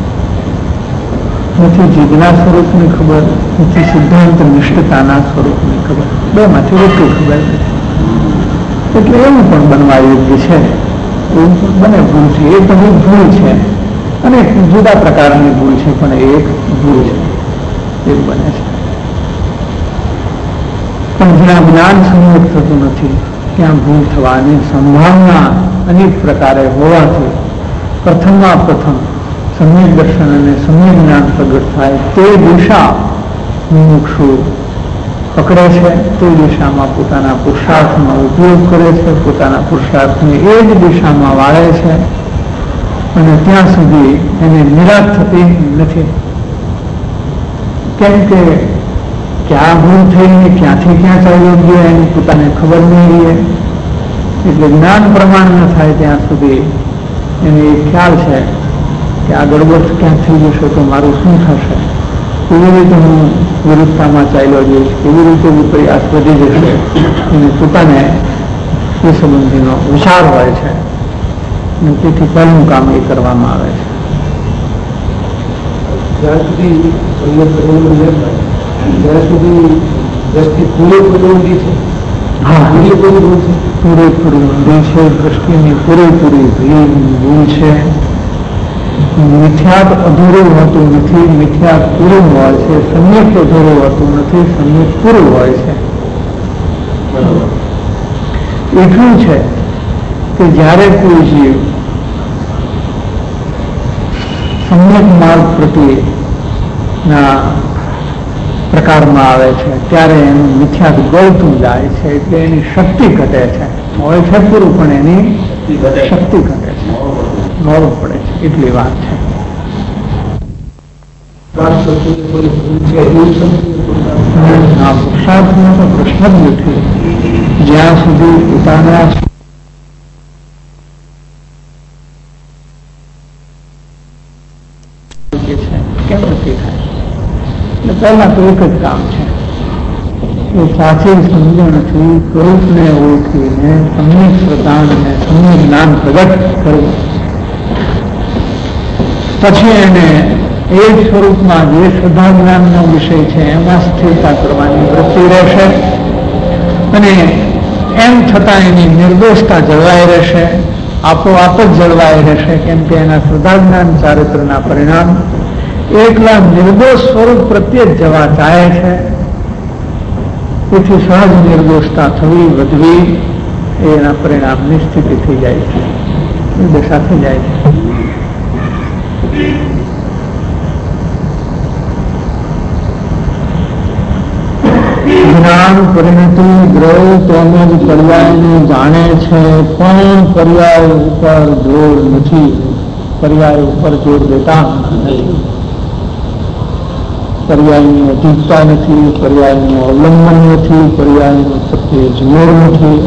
નથી જીજના સ્વરૂપની ખબર, નથી સિદ્ધાંત નિષ્ઠતાના સ્વરૂપની ખબર, બે માંથી એટલી ખબર નથી. એટલે એવું પણ બનવા યોગ્ય છે, એવું પણ બને ભૂલ છે. એ બધી ભૂલ છે અને જુદા પ્રકારની ભૂલ છે, પણ એક ભૂલ છે, એવું બને છે. પણ જ્યાં જ્ઞાન સંયોગ થતું નથી ત્યાં ભૂલ થવાની સંભાવના અનેક પ્રકારે હોવાથી પ્રથમમાં પ્રથમ સમ્યક દર્શન અને સમ્યક જ્ઞાન પ્રગટ થાય તે દિશા મુમુક્ષુ પકડે છે, તે દિશામાં પોતાના પુરુષાર્થનો ઉપયોગ કરે છે, પોતાના પુરુષાર્થને એ જ દિશામાં વાળે છે અને ત્યાં સુધી એને નિરાશ થતી નથી. કેમ કે ક્યાં ભૂલ થઈને ક્યાંથી ક્યાં ચાલ્યો ગયો એની પોતાને ખબર નહીં રહે. એટલે જ્ઞાન પ્રમાણ ન થાય ત્યાં સુધી એને એ ખ્યાલ છે કે આ ગડબડ ક્યાં થઈ જશે તો મારું શું થશે, કેવી રીતે હું વિરુદ્ધતામાં ચાલ્યો જઈશ, કેવી રીતે વિપર્યાસ વધી જશે, એને પોતાને એ સંબંધીનો વિચાર હોય છે. અને તેથી પહેલું કામ એ કરવામાં આવે છે. જ્યાં સુધી સંયમ પરિણામ ન થાય ત્યાં સુધી દ્રષ્ટિ પૂરેપૂરી ઊંડી છે. હા, પૂરેપૂરી ભૂલ છે. પૂરેપૂરી ઊંડી છે, દ્રષ્ટિની પૂરેપૂરી ભૂલ છે. મિથ્યાત અધૂરું હોતું નથી, મિથ્યાત પૂરું હોય છે. સંયત અધૂરું હોતું નથી, સંયત પૂરું હોય છે. એટલું છે કે જ્યારે કોઈ જીવ સંયત માર્ગ પ્રત્યે ના પ્રકારમાં આવે છે ત્યારે એનું મિથ્યાત ગળતું જાય છે, એટલે એની શક્તિ ઘટે છે. હોય છે પૂરું પણ એની શક્તિ ઘટે છે, મોડું પડે છે, એટલી વાત છે. પુરુષાર્થનો તો પ્રશ્ન જ નથી. જ્યાં સુધી પોતાના કેમ નથી થાય? એટલે પહેલા તો એક જ કામ છે કે સાચી સમજણથી સ્વરૂપને ઓળખીને સમ્યક પ્રદાનને સમ્યક જ્ઞાન પ્રગટ કરવું. પછી એને એ જ સ્વરૂપમાં જે શ્રદ્ધા જ્ઞાનનો વિષય છે એમાં સ્થિરતા કરવાની વૃત્તિ રહેશે અને એમ છતાં એની નિર્દોષતા જળવાઈ રહેશે, આપોઆપ જ જળવાઈ રહેશે. કેમ કે એના શ્રદ્ધા જ્ઞાન ચારિત્રના પરિણામ એકલા નિર્દોષ સ્વરૂપ પ્રત્યે જ જવા ચાહે છે. તેથી સહજ નિર્દોષતા થવી, વધવી એના પરિણામની સ્થિતિ થઈ જાય છે, એ દશા થઈ જાય છે. જ્ઞાન પરિણતિ ગ્રહ તેમજ પર્યાયને જાણે છે પણ પર્યાય ઉપર જોર નથી, પર્યાય ઉપર જોર દેતા નથી. પર્યાયની અધિકતા નથી, પર્યાયનું અવલંબન નથી, પર્યાયનું પ્રત્યે જોર નથી.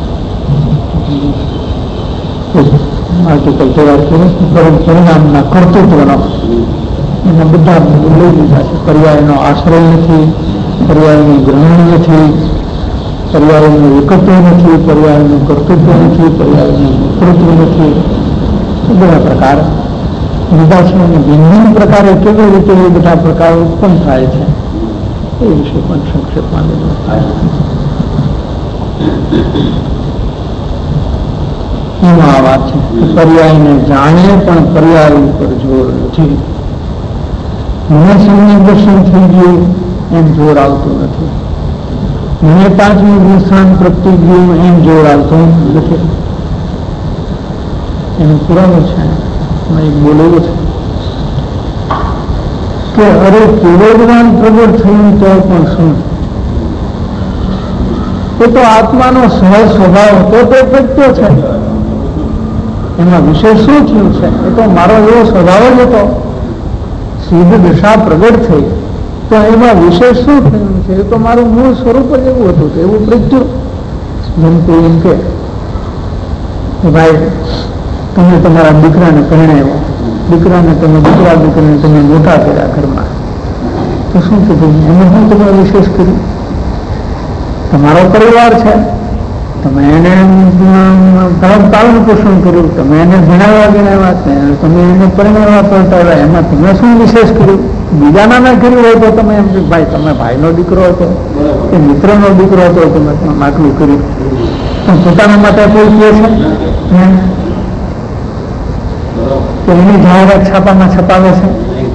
આર્ટિકલ તૈયાર કર્યો પરિણામના કર્તૃત્વનો એના બધા લઈ લીધા છે. પર્યાયનો આશ્રય નથી, પર્યાયનું ગ્રહણ નથી, પર્યાયનું એકત્વ નથી, પર્યાયનું કર્તૃત્વ નથી, પર્યાયનું નેતૃત્વ નથી. એ બધા પ્રકાર લીધા છે અને ભિન્ન ભિન્ન પ્રકારે કેવી રીતે એ બધા પ્રકારો ઉત્પન્ન થાય છે એ વિશે પણ સંક્ષેપમાં લીધું થાય. એમાં આ વાત છે કે પર્યાયને જાણે પણ પર્યાય ઉપર જોર નથી. મને સમ્યક દર્શન થઈ ગયું એમ જોર આવતું નથી, મને પાંચમું જ્ઞાન પ્રગટી ગયું એમ જોર આવતું નથી. એનો પુરાવો છે, એક બોલેલું છે કે અરે પૂર્વજ્ઞાન પ્રગટ થયું તો પણ શું, એ તો આત્માનો સહજ સ્વભાવ હતો તે પ્રગટ્યો છે, એમાં વિશેષ શું થયું છે? એ તો મારો એવો સ્વભાવ જ હતો. સિદ્ધ દશા પ્રગટ થઈ તો એમાં વિશેષ શું થયું છે? એ તો મારું મૂળ સ્વરૂપ જ એવું હતું, એવું પ્રગટ્યું. જેમ કોઈ એમ કે ભાઈ તમે તમારા દીકરાને પરણાવ્યો, દીકરાને તમે દીકરા દીકરાને તમે મોટા કર્યા ઘરમાં, તો શું કીધું? એમાં શું તમે વિશેષ કર્યું? તમારો પરિવાર છે, તમે એને પાલન પોષણ કર્યું, તમે એને ભણાવ્યા ગણાવ્યા, તમે એને પરણાવ્યા પહોંચાડ્યા, એમાં તમે શું વિશેષ કર્યું? બીજાના ના કર્યું હોય તો તમે એમ કે ભાઈ તમે ભાઈનો દીકરો હતો કે મિત્રનો દીકરો હતો, તમે આટલું કર્યું, પણ પોતાના માટે કોઈ કહે છે કે એની જાહેરાત છાપામાં છપાવે છે?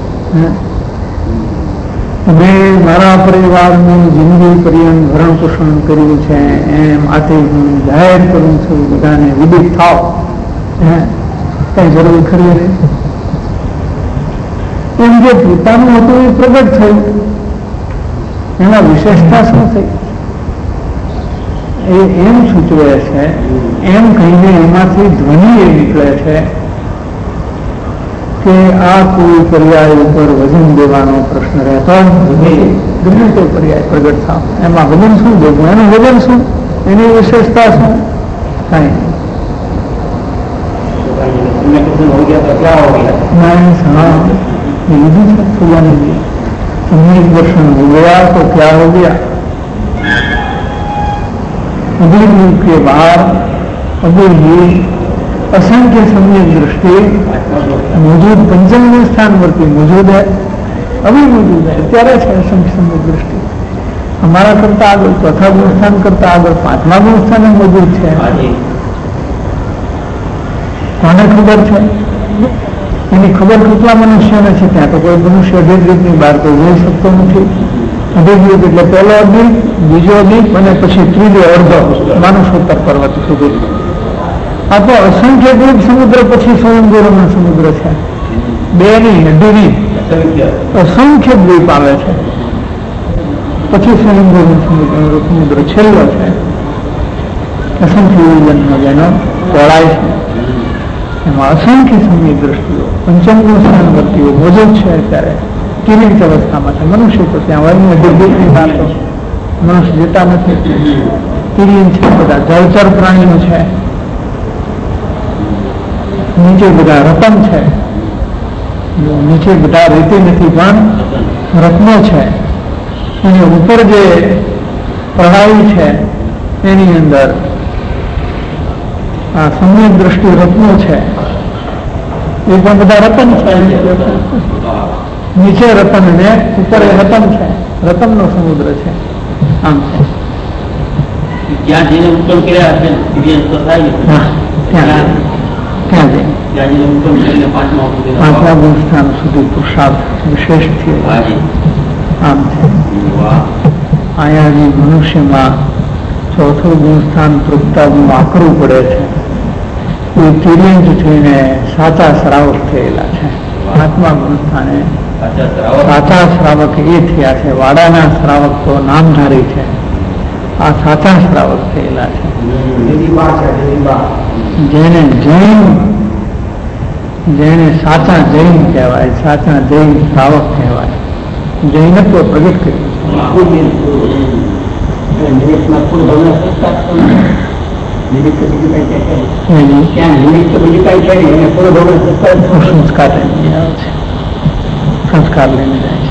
મેં મારા પરિવારનું જિંદગી પર્યંત ભરણ પોષણ કર્યું છે એમ આથી હું જાહેર કરું છું, બધાને વિદિત થાવ. કઈ જરૂર ખરી નહીં. એમ જે પોતાનું હતું એ પ્રગટ થયું, એમાં વિશેષતા શું થઈ? એ એમ સૂચવે છે, એમ કહીને એમાંથી ધ્વનિ એ નીકળે છે કે આ કોઈ પર્યાય ઉપર વજન દેવાનો પ્રશ્ન રહેતો નથી. ગમે તે પર્યાય પ્રગટ થાવ એમાં વજન શું દેવું? એનું વજન શું? એની વિશેષતા શું? કઈ नहीं दर्शन हो गया तो क्या हो गया? अभी मुख के बाहर अभी ही असंख्य सम्यक दृष्टि मौजूद पंचम गुण स्थान वर्ती मौजूद है, अभी मौजूद है, त्यारे है असंख्य सम्यक दृष्टि। हमारा करता आगे चौथा गुण स्थान करता आगे पांचमा गुण स्थान मौजूद है। कोने खबर है? એની ખબર કેટલા મનુષ્યને છે? ત્યાં તો કોઈ મનુષ્ય અભિદ્રીતની બહાર તો જોઈ શકતો નથી. અભિદ્રીત એટલે પહેલો અદ્વીત, બીજો અદ્વીત અને પછી ત્રીજો અર્ધો માનસોત્તર પર્વત સુધી. આ તો અસંખ્ય દ્વીપ સમુદ્ર પછી સ્વયંભૂ સમુદ્ર છે. બે ની અઢી અસંખ્ય દ્વીપ આવે છે, પછી સ્વયંભૂ સમુદ્ર સમુદ્ર છેલ્લો છે. અસંખ્ય વિજનનો જેનો પહોળાય છે, એમાં અસંખ્ય સમય દ્રષ્ટિઓ પંચમગુણ સ્થાનવર્તીઓ મોજૂદ છે. અત્યારે કિરીટ અવસ્થામાં છે. મનુષ્ય તો ત્યાં વન્ય દુર્ભેટની વાતો મનુષ્ય જતા નથી. કિરીટ છે, બધા જળચર પ્રાણીઓ છે, નીચે બધા રતન છે, નીચે બધા રેતી નથી પણ રત્નો છે. એની ઉપર જે પ્રણાલી છે એની અંદર આ સમ્યક દ્રષ્ટિ રત્નો છે, એ પણ બધા રતન છે. નીચે રતન ને ઉપર રતન છે, રતનનો સમુદ્ર છે. આમ છે. ત્યાં જઈને ઉત્પન્ન કર્યા હશે તો થાય ત્યાં ત્યાં જઈને પાંચમા ગુણ સ્થાન સુધી પુરુષાર્થ વિશેષ થયો. આમ છે. અહીંયા જે મનુષ્યમાં ચોથું ગુણ સ્થાન તૃપ્તાનું આકરું પડે છે, એ તિર્યંજ થઈને સાચા શ્રાવક થયેલા છે. પાંચમા ગુણ સ્થાને સાચા શ્રાવક એ થયા છે. વાડાના શ્રાવક તો નામધારી છે, આ સાચા શ્રાવક થયેલા છે. જેને જૈન જેને સાચા જૈન કહેવાય, સાચા જૈન શ્રાવક કહેવાય. જૈનત્વ પ્રગટ કર્યું સંસ્કાર સંસ્કાર લઈને જાય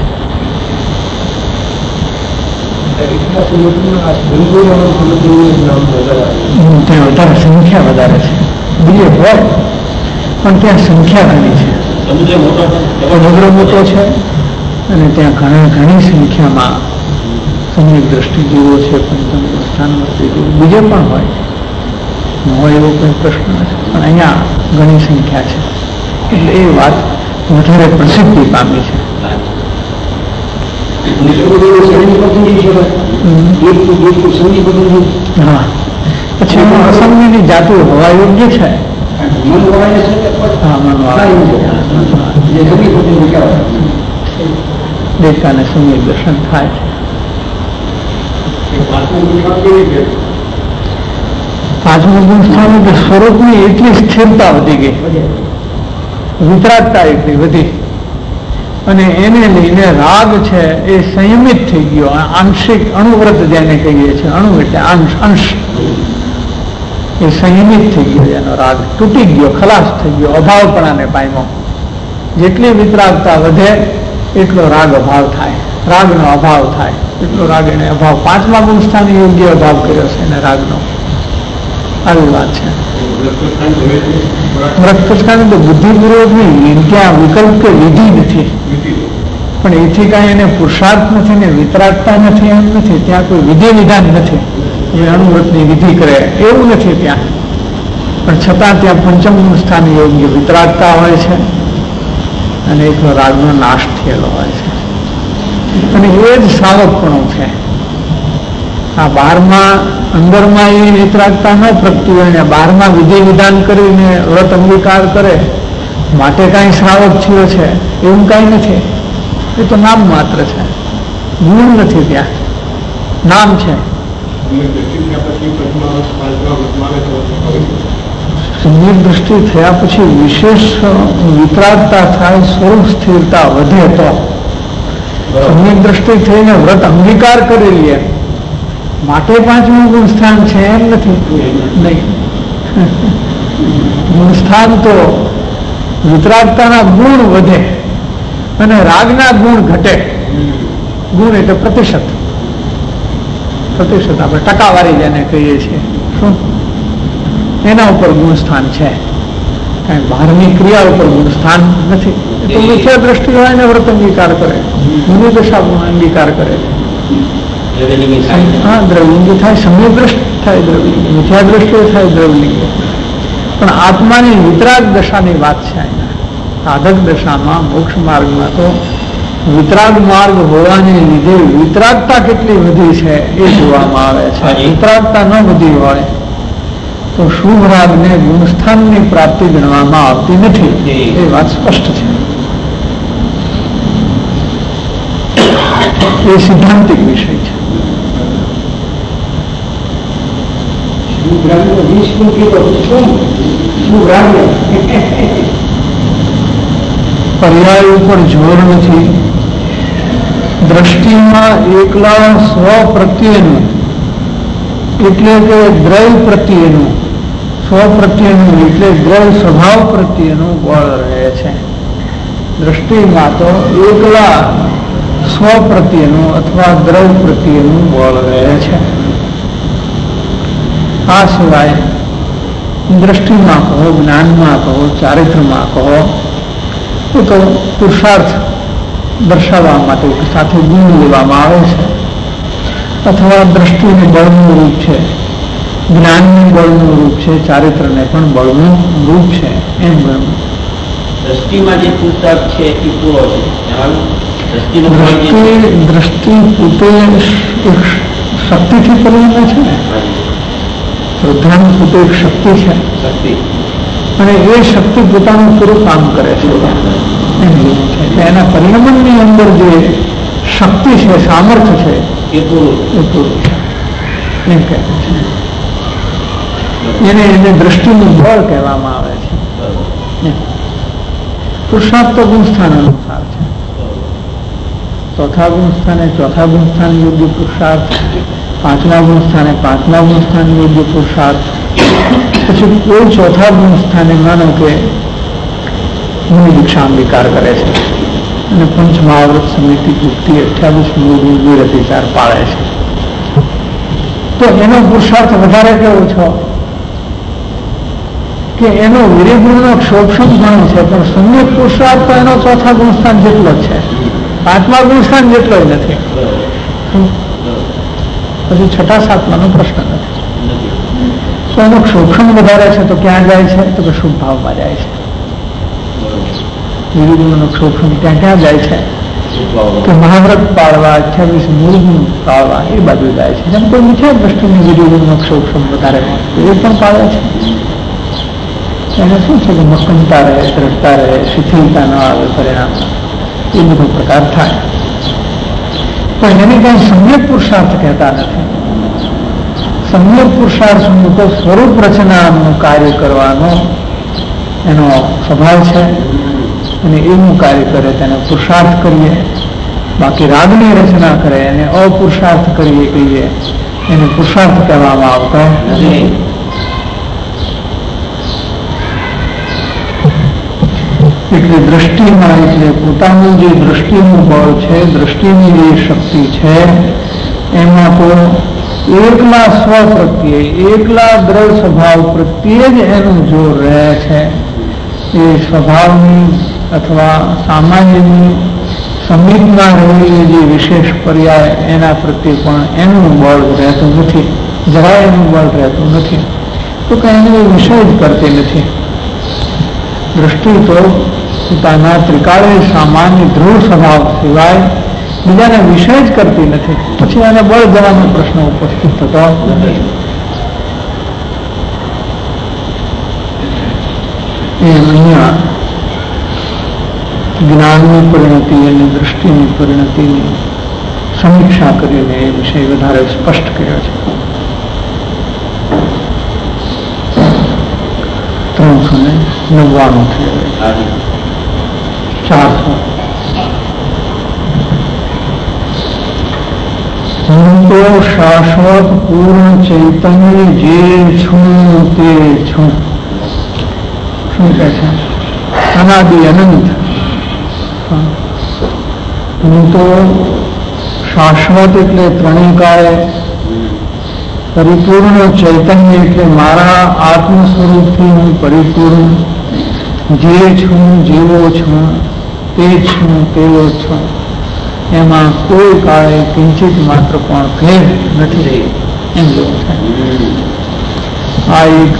છે. ત્યાં વધારે સંખ્યા વધારે છે. બીજે હોય પણ ત્યાં સંખ્યા ઘણી છે. સમુદ્ર મોટો છે અને ત્યાં ઘણા ઘણી સંખ્યામાં સમ્યક દ્રષ્ટિ જીવો છે. પંચમ સ્થાન બીજે પણ હોય ન હોય એવો કોઈ પ્રશ્ન નથી, પણ અહીંયા ઘણી સંખ્યા છે એટલે એ વાત વધારે પ્રસિદ્ધિ પામી છે. હા, પછી એમાં અસંગની જાતિ હોવા યોગ્ય છે. હા, મનવાળા દેખાને સમ્યક દર્શન થાય છે. પાંચમું ગુણ સ્થાન એટલે સ્વરૂપની એટલી સ્થિરતા વધી ગઈ, વિતરાગતા એટલી વધી, અને એને લઈને રાગ છે એ સંયમિત થઈ ગયો. આંશિક અણુવ્રત જેને કહીએ છીએ, અણુ એટલે અંશ અંશ એ સંયમિત થઈ ગયો. એનો રાગ તૂટી ગયો, ખલાસ થઈ ગયો, અભાવપણાને પામ્યો. જેટલી વિતરાગતા વધે એટલો રાગ અભાવ થાય, રાગનો અભાવ થાય એટલો રાગ એને અભાવ. પાંચમા ગુણ સ્થાન યોગ્ય અભાવ કર્યો છે એને રાગનો. આવી વાત છે. વ્રતપુષ્કાની તો બુદ્ધિપૂર્વક નહીં, ત્યાં વિકલ્પ કે વિધિ નથી, પણ એથી કાંઈ એને પુરુષાર્થ નથી ને વિતરાગતા નથી એમ નથી. ત્યાં કોઈ વિધિ વિધાન નથી એ અણુવ્રતની વિધિ કરે એવું નથી ત્યાં, પણ છતાં ત્યાં પંચમ ગુણ સ્થાન યોગ્ય વિતરાગતા હોય છે અને એકનો રાગનો નાશ થયેલો હોય છે, અને એ જ શ્રાવકપણું છે. આ બારમાં અંદરમાં એ વિતરાગતા ન પ્રગટી હોય ને બહારમાં વિધિ વિધાન કરીને વ્રત અંગીકાર કરે માટે કાંઈ શ્રાવક થયો છે એવું કાંઈ નથી. એ તો નામ માત્ર છે, ગુણ નથી, ત્યાં નામ છે. સમ્યક દ્રષ્ટિ થયા પછી વિશેષ વિતરાગતા થાય, સ્વરૂપ સ્થિરતા વધે તો. સમ્યક દ્રષ્ટિ થઈને વ્રત અંગીકાર કરી લે માટે પાંચમું ગુણ સ્થાન છે એમ નથી. નહીં, ગુણ સ્થાન તો વિતરાગતાના ગુણ વધે અને રાગના ગુણ ઘટે. ગુણ એટલે પ્રતિશત, પ્રતિશત આપણે ટકાવારી જેને કહીએ છીએ, શું એના ઉપર ગુણ સ્થાન છે. કાંઈ બહારની ક્રિયા ઉપર સ્થાન નથી. તો મિથ્યા દ્રષ્ટિ હોય ને વ્રત અંગીકાર કરે, મુનિ દશા ગુણ અંગીકાર કરે. હા, દ્રવલિંગી થાય, સમ્ય દ્રષ્ટિ થાય દ્રવલિંગી, મિથ્યા દ્રષ્ટિ થાય દ્રવલિંગી. પણ આત્માની વિતરાગ દશાની વાત છે અહીંયા. સાધક દશામાં મોક્ષ માર્ગમાં તો વિતરાગ માર્ગ હોવાને લીધે વિતરાગતા કેટલી વધી છે એ જોવામાં આવે છે. વિતરાગતા ન વધી હોય તો શુભ રાગને ગુણસ્થાનની પ્રાપ્તિ ગણવામાં આવતી નથી. એ વાત સ્પષ્ટ છે. એ સિદ્ધાંતિક વિષય છે. પર્યાય ઉપર જોર નથી. દ્રષ્ટિમાં એકલા સ્વ પ્રત્યેનું એટલે કે દ્રવ્ય પ્રત્યેનું, સ્વ પ્રત્યેનું એટલે દ્રવ્ય સ્વભાવ પ્રત્યેનું બળ રહે છે. દ્રષ્ટિમાં તો એકલા સ્વ પ્રત્યેનું અથવા દ્રવ્ય પ્રત્યેનું બળ રહે છે. આ સિવાય દ્રષ્ટિમાં કહો, જ્ઞાનમાં કહો, ચારિત્રમાં કહો, એ તો પુરુષાર્થ દર્શાવવા માટે સાથે ગુણ લેવામાં આવે છે. અથવા દ્રષ્ટિને બળનું રૂપ છે, જ્ઞાનનું બળનું રૂપ છે, ચારિત્રને પણ બળનું રૂપ છે. એમ ગણવું. દ્રષ્ટિમાં જે પુરુષાર્થ છે એ પૂરો છે. દ્રષ્ટિ પોતે એક શક્તિથી પરિણમે છે ને. શ્રદ્ધાનું પોતે એક શક્તિ છે અને એ શક્તિ પોતાનું પૂરું કામ કરે છે. એમ છે કે એના પરિણમનની અંદર જે શક્તિ છે, સામર્થ્ય છે, એ પૂરું એ પૂરું છે. એમ કહે છે. એને એને દ્રષ્ટિનું બળ કહેવામાં આવે છે. પુરુષાર્થ તો ગુણસ્થાન અનુસાર છે. ચોથા ગુણસ્થાને ચોથા ગુણસ્થાન યોગ્ય પુરુષાર્થ, પાંચમા ગુણસ્થાને પાંચમા ગુણસ્થાન યોગ્ય પુરુષાર્થ. પછી કોઈ ચોથા ગુણસ્થાને માનો કે મુનિ દીક્ષા અંગીકાર કરે છે અને પંચમહાવ્રત સમિતિ યુક્તિ અઠ્યાવીસ મૂળ અતિચાર પાળે છે, તો એનો પુરુષાર્થ વધારે કેવો છો કે એનો વિરિગુણનો ક્ષોભક્ષમ ઘણો છે, પણ સમ્યક પુરુષાર્થ તો એનો ચોથા ગુણસ્થાન જેટલો જ છે, પાંચમા ગુણસ્થાન જેટલો જ નથી. પછી છઠ્ઠા સાતમાનો પ્રશ્ન નથી. તો એનો ક્ષોભક્ષમ વધારે છે તો ક્યાં જાય છે? તો કે શુભ ભાવમાં જાય છે. વિરિગુણનો ક્ષોભક્ષમ ત્યાં ક્યાં જાય છે? કે મહાવ્રત પાળવા, અઠ્યાવીસ મૂળગુણ પાળવા એ બાજુ જાય છે. જેમ કોઈ મિથ્યા દ્રષ્ટિની વિરિગુણનો ક્ષોભક્ષમ વધારે એ પણ પાળે છે. એને શું છે કે મક્કમતા રહે, દ્રઢતા રહે, શિથિલતા ન આવે પરિણામ, એ બધો પ્રકાર થાય. પણ એને કઈ સમ્યક પુરુષાર્થ કહેતા નથી. સમ્યક પુરુષાર્થનું તો સ્વરૂપ રચનાનું કાર્ય કરવાનો એનો સ્વભાવ છે અને એવું કાર્ય કરે તેને પુરુષાર્થ કરીએ. બાકી રાગની રચના કરે એને અપુરુષાર્થ કરીએ કહીએ એને પુરુષાર્થ કહેવામાં આવતો નથી. એટલે દ્રષ્ટિમાં એટલે પોતાનું જે દ્રષ્ટિનું બળ છે, દ્રષ્ટિની જે શક્તિ છે, એમાં તો એકલા સ્વ પ્રત્યે, એકલા દ્રઢ સ્વભાવ પ્રત્યે જ એનું જોર રહે છે. એ સ્વભાવની અથવા સામાન્યની સમીપમાં રહેલી જે વિશેષ પર્યાય એના પ્રત્યે પણ એનું બળ રહેતું નથી, જરાય એનું બળ રહેતું નથી. તો કે એને વિષય જ કરતી નથી. દ્રષ્ટિ તો પોતાના ત્રિકાળીય સામાન્ય ધ્રુવ સ્વભાવ સિવાય બીજાને વિષય જ કરતી નથી. પછી એને બળ દેવાનો પ્રશ્ન ઉપસ્થિત થતો નથી. એ અહીંયા જ્ઞાનની પરિણતિ અને દ્રષ્ટિની પરિણતિની સમીક્ષા કરીને એ વિષય વધારે સ્પષ્ટ કર્યો છે. ત્રણસો ને નવ્વાણું થયું, ચારસો. હું તો શાશ્વત પૂર્ણ ચૈતન્ય જે છું તે છું. શું કહે છે? અનાદિ અનંત. હું તો શાશ્વત એટલે ત્રણેય કાળે, પરિપૂર્ણ ચૈતન્ય એટલે મારા આત્મ સ્વરૂપથી હું પરિપૂર્ણ, જે છું જેવો છું તે છું તેવો છું એમાં કોઈ કાળે કિંચિત માત્ર પણ ફેર નથી એમ જેવું છે. આ એક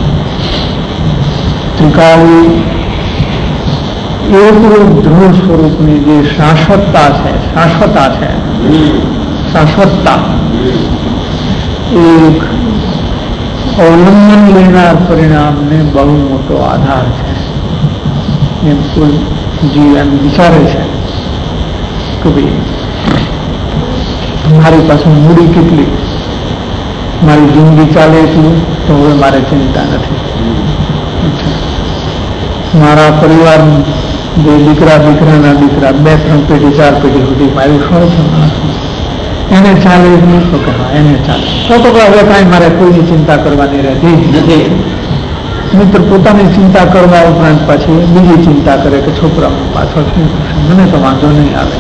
ત્રિકાળી એકરૂપ ધ્રુવ સ્વરૂપની જે શાશ્વતતા છે શાશ્વતા છે શાશ્વતતા એક અવલંબન લેનાર પરિણામને બહુ મોટો આધાર છે. એમ કોઈ જીવ એમ વિચારે છે કે ભાઈ મારી પાસે મૂડી કેટલી, મારી જિંદગી ચાલે એટલું તો હવે મારે ચિંતા નથી. મારા પરિવાર જે દીકરા દીકરાના દીકરા બે ત્રણ પેઢી ચાર પેઢી સુધી મારી હોય છે માણસને એને ચાલે એટલું તો કે હા એને ચાલે તો તો હવે કાંઈ મારે કોઈની ચિંતા કરવાની રહેતી નથી. મિત્ર પોતાની ચિંતા કરવા ઉપરાંત પાછી બીજી ચિંતા કરે કે છોકરાઓ પાછળ શું થશે, મને તો વાંધો નહીં આવે.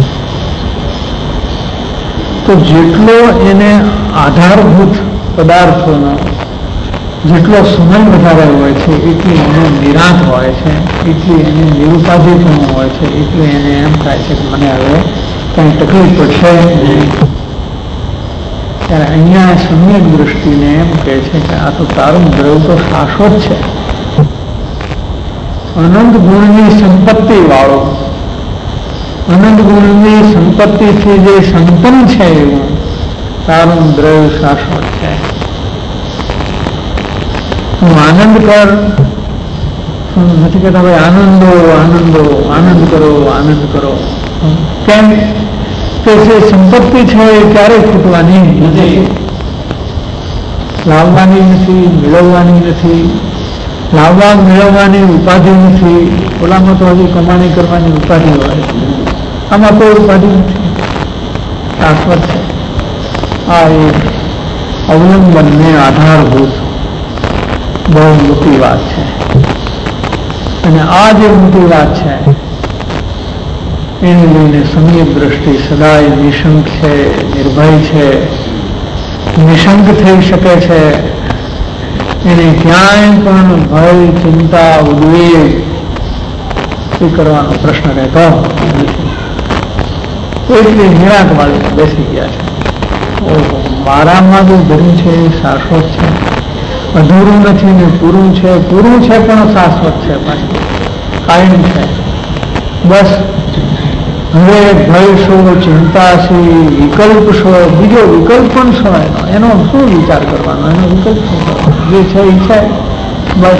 તો જેટલો એને આધારભૂત પદાર્થોનો જેટલો સમય વધારે હોય છે એટલી એને નિરાંત હોય છે, એટલી એને નિરુપાધિપણું હોય છે, એટલે એને એમ થાય છે કે મને હવે કંઈ તકલીફ પડશે નહીં. ત્યારે અહીંયા સમ્યક દૃષ્ટિને એમ કહે છે કે આ તો તારું દ્રવ તો શાશ્વત છે, અનંત ગુણની સંપત્તિ વાળો, અનંત ગુણની સંપત્તિથી જે સંપન્ન છે એવું તારું દ્રવ શાશ્વત છે. તું આનંદ કર, નથી કહેતા ભાઈ આનંદો આનંદો આનંદ કરો આનંદ કરો. કેમ કે જે સંપત્તિ છે એ ક્યારેય ખૂટવાની નથી, લાવવાની નથી, મેળવવાની નથી, લાવવા મેળવવાની ઉપાધિ નથી. ઓલામાં તો હજી કમાણી કરવાની ઉપાધિ હોય, આમાં કોઈ ઉપાધિ નથી, શાશ્વત છે. આ એક અવલંબનને આધારભૂત બહુ મોટી વાત છે. અને આ જે મોટી વાત છે એને લઈને સમ્યક દ્રષ્ટિ સદાય નિશંક છે, નિર્ભય છે, નિશંક થઈ શકે છે. એને ક્યાંય પણ ભય, ચિંતા, ઉદ્વેગ એ કરવાનો પ્રશ્ન રહેતો નથી. એટલી નિરાંત વાળી બેસી ગયા છે. ઓહો, મારામાં જે ધર્મ છે એ શાશ્વત છે, અધૂરું નથી ને પૂરું છે, પૂરું છે પણ શાશ્વત છે, પાછું કાયમ છે. બસ હવે ભય શો, ચિંતા છે, વિકલ્પ શો, બીજો વિકલ્પ પણ શો, એનો એનો શું વિચાર કરવાનો, એનો વિકલ્પ શું કરવાનો, જે છે એ છે બસ.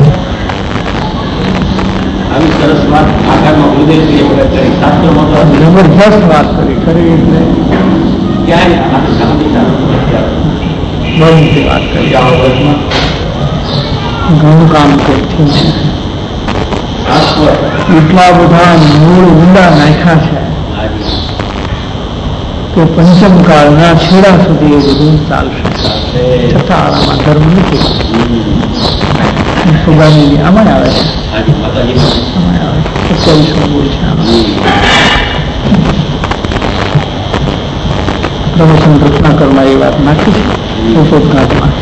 આવી સરસ વાત આકારમાં ઉદયશ્રી વગર કરી, શાસ્ત્રમાં તો જબરજસ્ત વાત કરી ખરી, એટલે ક્યાંય આ શાંતિ બહુ મોટી વાત કરી. આ વર્ષમાં ઘણું કામ કર્યું છે. એટલા બધા મૂળ ઊંડા નાખ્યા છે કે પંચમ કાળના છેડા સુધી એ બધું ચાલશે, છતાં આમાં ધર્મ નથી. સુગાની આમાં આવે છે, આમાં આવે છે, સત્યાવીસમો બોલ છે આમાં. પ્રવચન રચના કરવા એ વાત નાખી છે ઉપોદઘાતમાં.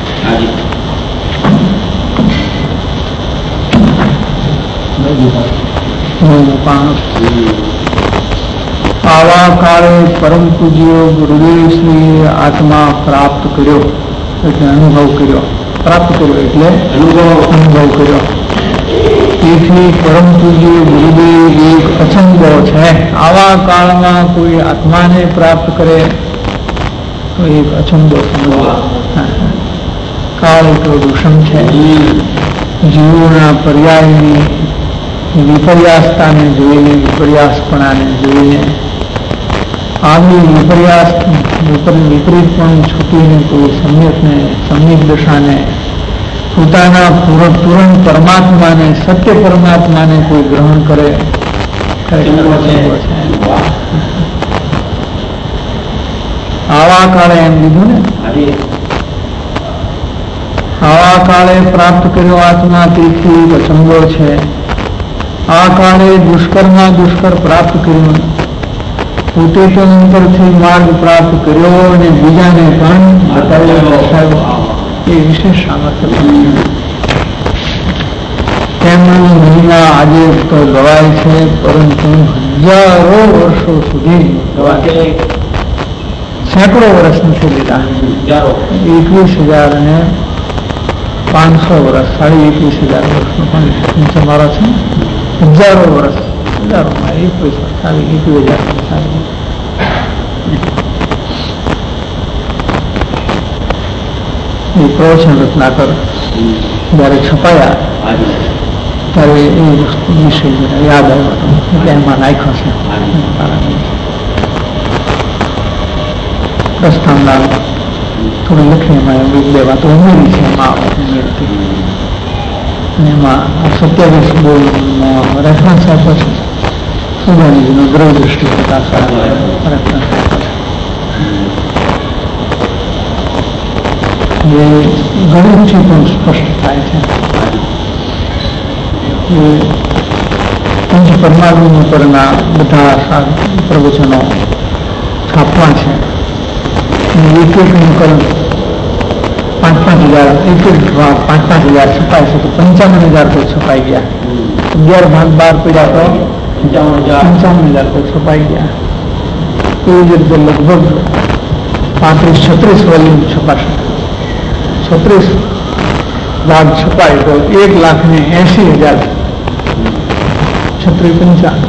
આવા કાળે પરમ પૂજ્ય ગુરુદેવશ્રી આત્મા પ્રાપ્ત કર્યો એટલે અનુભવ કર્યો, પ્રાપ્ત કર્યો એટલે અનુભવ અનુભવ કર્યો. તેથી પરમ પૂજ્ય ગુરુદેવ એક અચંબો છે. આવા કાળમાં કોઈ આત્માને પ્રાપ્ત કરે તો એક અચંબો સમજવો. કાળ એટલો દૂષણ છે. જીવોના પર્યાયની વિપર્યાસતાને જોઈને, વિપર્યાસપણાને જોઈને આવી વિપર્યાસ વિપરીતપણું છૂટીને કોઈ સમ્યકને, સમ્યક દશાને, પોતાના પૂર્ણ તુરંત પરમાત્માને, સત્ય પરમાત્માને કોઈ ગ્રહણ કરે, આવા કાળે એમ લીધું ને, આવા કાળે પ્રાપ્ત કર્યો આત્મા તેથી અચંબો છે. આ કાળે દુષ્કર્મા દુષ્કર પ્રાપ્ત કર્યું, પોતે તો અંતરથી માર્ગ પ્રાપ્ત કર્યો અને બીજાને પણ બતાવ્યો, એ વિશેષ સામર્થ્ય. તેમનો મહિમા આજે તો ગવાય છે, પરંતુ હજારો વર્ષો સુધી ગવાય, સેંકડો વર્ષ નથી લીધા. એકવીસ હજાર ને પાંચસો વર્ષ, સાડી એકવીસ હજાર વર્ષનો પણ તમારો છે. હજારો વર્ષ, હજારોમાં એકવીસ સાડી એકવીસ હજાર સાડી એ પ્રવચન રત્નાકર જયારે છપાયા ત્યારે એ વસ્તુ વિષય યાદ આવ્યો હતો એટલે એમાં નાખ્યો છે. પ્રસ્થાનના થોડી લખી એમાં એક બે વાતો ઉમેરી છે એમાં ઉમેરતી અને એમાં સત્યાવીસ બોલ રેફરન્સ આપ્યો છે. સુધાનીજીનો દ્રવ દૃષ્ટિ પ્રકાશ રેફરન્સ આપ્યો છે. એ ગણિતથી પણ સ્પષ્ટ થાય છે. એ પંચ પરમાણુ પરના બધા પ્રવચનો છાપવા છે. એક એક નકલ પાંચ પાંચ હજાર એક એક પાંચ પાંચ હજાર છપાય છે તો પંચાવન હજાર તો છપાઈ ગયા. અગિયાર ભાગ બાર પડ્યા તો પંચાવન હજાર તો છપાઈ ગયા. એવી જ રીતે લગભગ પાંત્રીસ છત્રીસ વોલ્યુમ છપાશે. છત્રીસ ભાગ છપાય તો એક લાખ ને એસી હજાર છત્રીસ પંચાવન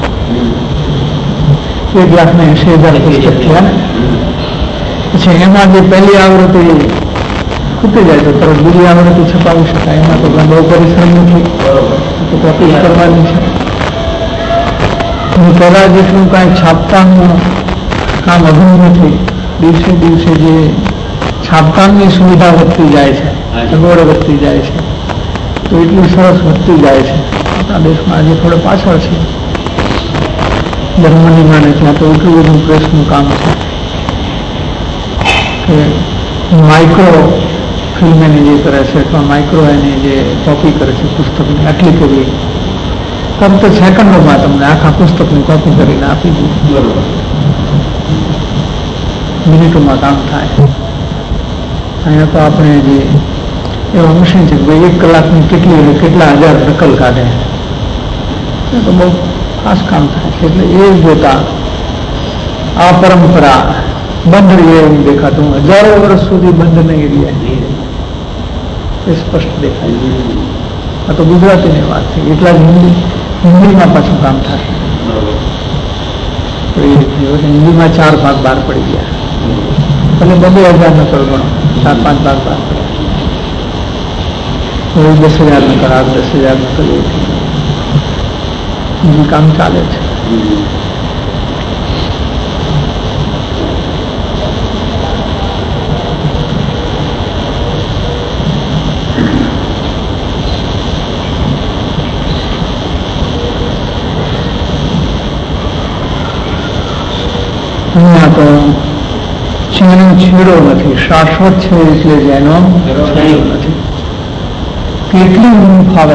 એક લાખ ને એસી હજાર પુસ્તક થયા ને. પછી એમાં જે પહેલી આવૃત્તિ ખૂટી જાય તો તરત બીજી આવૃત્તિ છપાવી શકાય. એમાં તો બહુ પરિશ્રમ નથી, તો કોપી કરવાની છે. પહેલા જેટલું કાંઈ છાપકામનું કામ અઘરું નથી. દિવસે દિવસે જે છાપકામની સુવિધા વધતી જાય છે, સગવડો વધતી જાય છે, તો એટલી સરસ વધતી જાય છે. આપણા દેશમાં આજે થોડો પાછળ છે. જર્મની માને ત્યાં તો એટલું બધું પ્રેસનું કામ છે કે માઇક્રો ફિલ્મ એની જે કરે છે અથવા માઇક્રો એની જે કોપી કરે છે પુસ્તકની આટલી કરવી ફક્ત સેકન્ડોમાં તમને આખા પુસ્તકની કોપી કરીને આપી દીધી. મિનિટોમાં કામ થાય. અહીંયા તો આપણે જે એવા મશીન છે કે એક કલાકની કેટલી કેટલા હજાર નકલ કાઢે, એ તો બહુ ખાસ કામ થાય છે. એટલે એ જોતા આ પરંપરા બંધ રહી એવું દેખાતું, હજારો વર્ષ સુધી બંધ નહીં રહી એ સ્પષ્ટ દેખાય. આ તો ગુજરાતીની વાત છે. એટલા જ હિન્દી હિન્દીમાં પાછું કામ થાય. હિન્દીમાં ચાર ભાગ બહાર પડી ગયા, એટલે બબે હજાર નકલ ગણો, ચાર પાંચ ભાગ બહાર પડ્યા, દસ હજાર નકલ, આઠ દસ હજાર નકલ બીજું કામ ચાલે છે. અહીંયા તો ચીનો છેડો નથી, શાશ્વત છે એટલે જેનો છેડો નથી. કેટલી ઊંઘ ફાવે,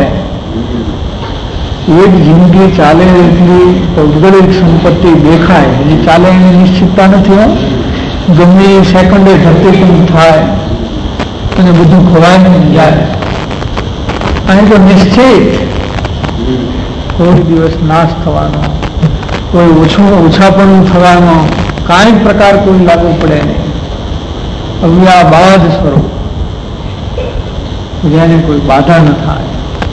એક જિંદગી ચાલે એટલી ભૌગોલિક સંપત્તિ દેખાય, હજી ચાલે એની નિશ્ચિતતા નથી. હો ગમે એ સેકન્ડે ધરતીકંપ થાય અને બધું ખોવાય નહીં જાય. અહીં તો નિશ્ચિત કોઈ દિવસ નાશ થવાનો, કોઈ ઓછું ઓછાપણું થવાનો કાંઈ પ્રકાર કોઈ લાગુ પડે નહીં. અવ્યાબાદ સ્વરૂપ જેને કોઈ બાધા ન થાય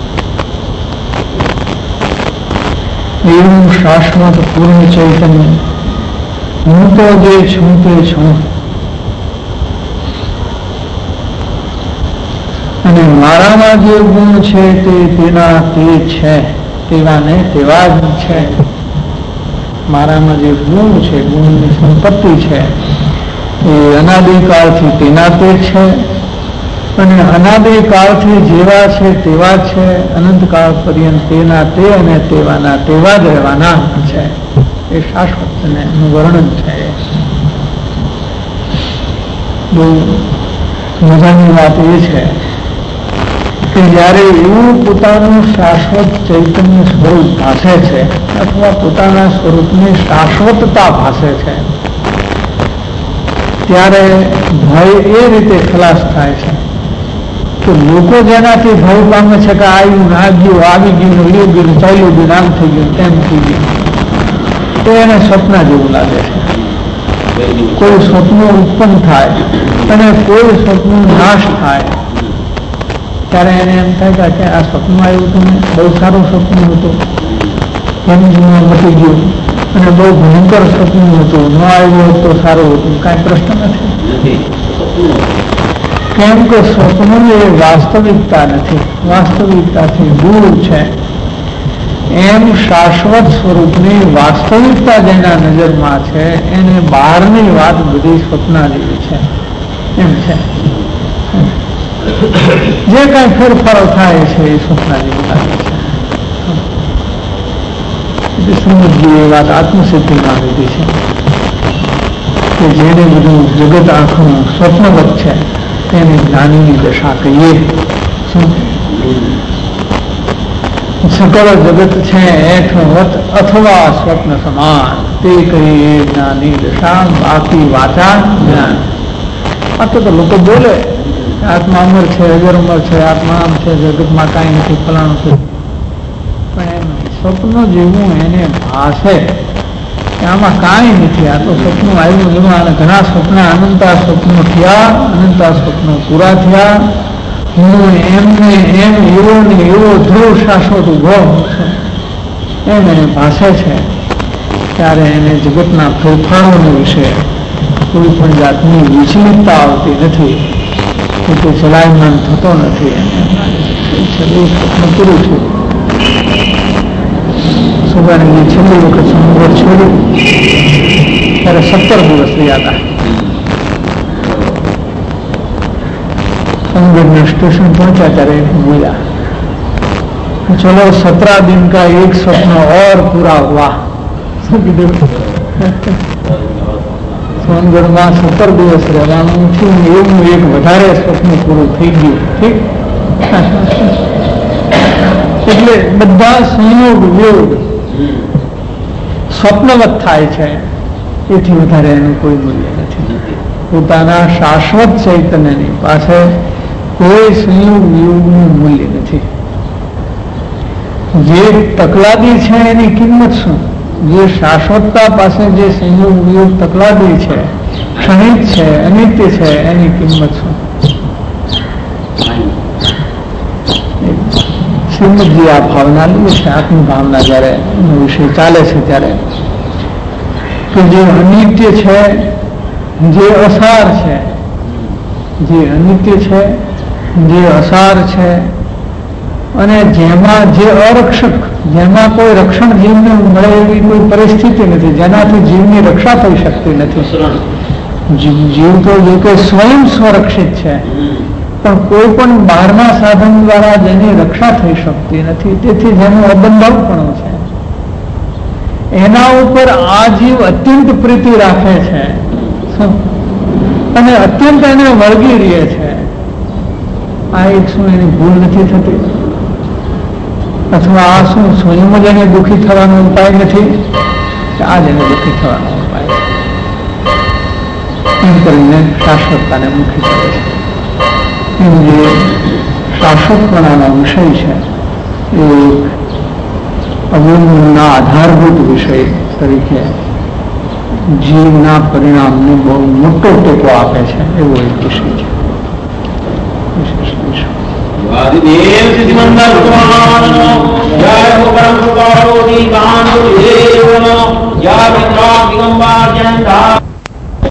એવું શાશ્વત પૂર્ણ ચૈતન્ય. હું તો જે છું તે છું અને મારામાં જે ગુણ છે તે તેના તે છે, તેવા ને તેવા જ છે. મારામાં જે ગુણ છે, ગુણની સંપત્તિ છે, એ અનાદિકાળથી તેના તે છે અને અનાદિકાળથી જેવા છે તેવા છે, અનંતકાળ પર્યંત તેના તે અને તેવાના તેવા જ રહેવાના છે. એ શાશ્વત અને એનું વર્ણન છે. બહુ મજાની વાત એ છે કે જયારે એવું પોતાનું શાશ્વત ચૈતન્ય સ્વરૂપ ભાસે છે અથવા પોતાના સ્વરૂપની શાશ્વતતા ભાસે છે ત્યારે ભય એ રીતે ખલાસ થાય છે તો લોકો જેનાથી ભય પામે છે કે આવ્યું ના ગયું આવી ગયું વળી ગયું ચાલ્યું ગયું આમ થઈ ગયું તેમ થઈ ગયું, તો એને સ્વપ્ન જેવું લાગે છે. કોઈ સ્વપ્ન ઉત્પન્ન થાય અને કોઈ સ્વપ્ન નાશ થાય ત્યારે એને એમ થાય કે આ સ્વપ્ન આવ્યું હતું ને બહુ સારું સ્વપ્ન હતું, એની જીવનમાં મટી ગયું, અને બહુ ભયંકર સ્વપ્ન હતું, ન આવ્યું તો સારું હતું, કાંઈ પ્રશ્ન નથી. કેમ કે સ્વપ્ન એ વાસ્તવિકતા નથી, વાસ્તવિકતાથી દૂર છે. એમ શાશ્વત સ્વરૂપની વાસ્તવિકતા જેના નજરમાં છે એને બહારની વાત બધી સ્વપ્ન જેવી છે એમ છે. જે કઈ ફેરફારો થાય છે એ સ્વપ્ન જેવી લાગે છે. સમજવી એ વાત આત્મસિદ્ધિમાં લીધી છે કે જેને બધું જગત આખું સ્વપ્નવત છે તેને જ્ઞાનીની દશા કહીએ. સકળ જગત છે એઠવત અથવા સ્વપ્ન સમાન તે કહીએ જ્ઞાની દશા, બાકી વાચા જ્ઞાન. આ તો લોકો બોલે આત્મા અમર છે, અજર અમર છે, આત્મા આમ છે, જગતમાં કાંઈ નથી, ફલાણું છે, પણ એમ સ્વપ્ન જેવું એને ભાષે કે આમાં કાંઈ નથી, આ તો સપનું આવ્યું જેમાં, અને ઘણા સ્વપ્ન અનંતા સ્વપ્નો થયા, અનંતા સ્વપ્નો પૂરા થયા, હું એમને એમ એવો ને એવો ધ્રુવ શાશ્વત ઉભો છું એમ એને ભાષે છે. ત્યારે એને જગતના ફેરફારોને વિશે કોઈ પણ જાતની વિચલિતતા આવતી નથી, કે ચલાયમાન થતો નથી. એને સ્વપ્ન પૂરું છે. સુબાની છેલ્લી વખત સમુદ્ર છોડ્યું ત્યારે સત્તર દિવસ રહ્યા હતા. समझ स्टेशन पहुंचा ત્યારે बोला चलो सत्रह दिन का एक स्वप्न और पूरा हुआ. સોનગઢમાં સત્તર દિવસ રહેવાનું થયું, એવું એક વધારે સ્વપ્ન પૂરું થઈ ગયું. ઠીક, એટલે બધા સંયોગ વિયોગ સ્વપ્નવત થાય છે, એથી વધારે એનું કોઈ મૂલ્ય નથી. પોતાના શાશ્વત ચૈતન્યની પાસે કોઈ સંયોગ વિયોગનું મૂલ્ય નથી. જે તકલાદી છે એની કિંમત શું? જે શાશ્વતતા પાસે જે સંયોગ વિયોગ તકલાદી છે, ક્ષણિક છે, અનિત્ય છે, એની કિંમત શું? શ્રીમદજી આ ભાવના લે છે, આત્મ ભાવના જયારે એનો વિષય ચાલે છે ત્યારે, કે જે અનિત્ય છે, જે અસાર છે, જે અનિત્ય છે, જે અસાર છે, અને જેમાં જે અરક્ષક, જેમાં કોઈ રક્ષણ જીવને મળે એવી કોઈ પરિસ્થિતિ નથી, જેનાથી જીવની રક્ષા થઈ શકતી નથી. જીવ તો જે કે સ્વયં સ્વરક્ષિત છે, પણ કોઈ પણ બહારના સાધન દ્વારા જેની રક્ષા થઈ શકતી નથી, તેથી જેનું અબંધવપણું છે એના ઉપર આ જીવ અત્યંત પ્રીતિ રાખે છે અને અત્યંત એને વળગી રહે છે. આ એક શું એની ભૂલ નથી થતી? અથવા આ શું સ્વયં જ એને દુઃખી થવાનો ઉપાય નથી? આ જ એને દુઃખી થવાનો ઉપાય એમ કરીને શાશ્વતતાને મુખી કરે છે. એમ જે શાશ્વતપણાનો વિષય છે એ અવલંબનના આધારભૂત વિષય તરીકે જીવના પરિણામને બહુ મોટો ટેકો આપે છે એવો એક વિષય છે. વાદિદેવ સિદ્ધિમંદર ભગવાન જય હો પરમ કૃપાળુ દી કાંત દેવ જય મિત્રા દિગંબર જયંતા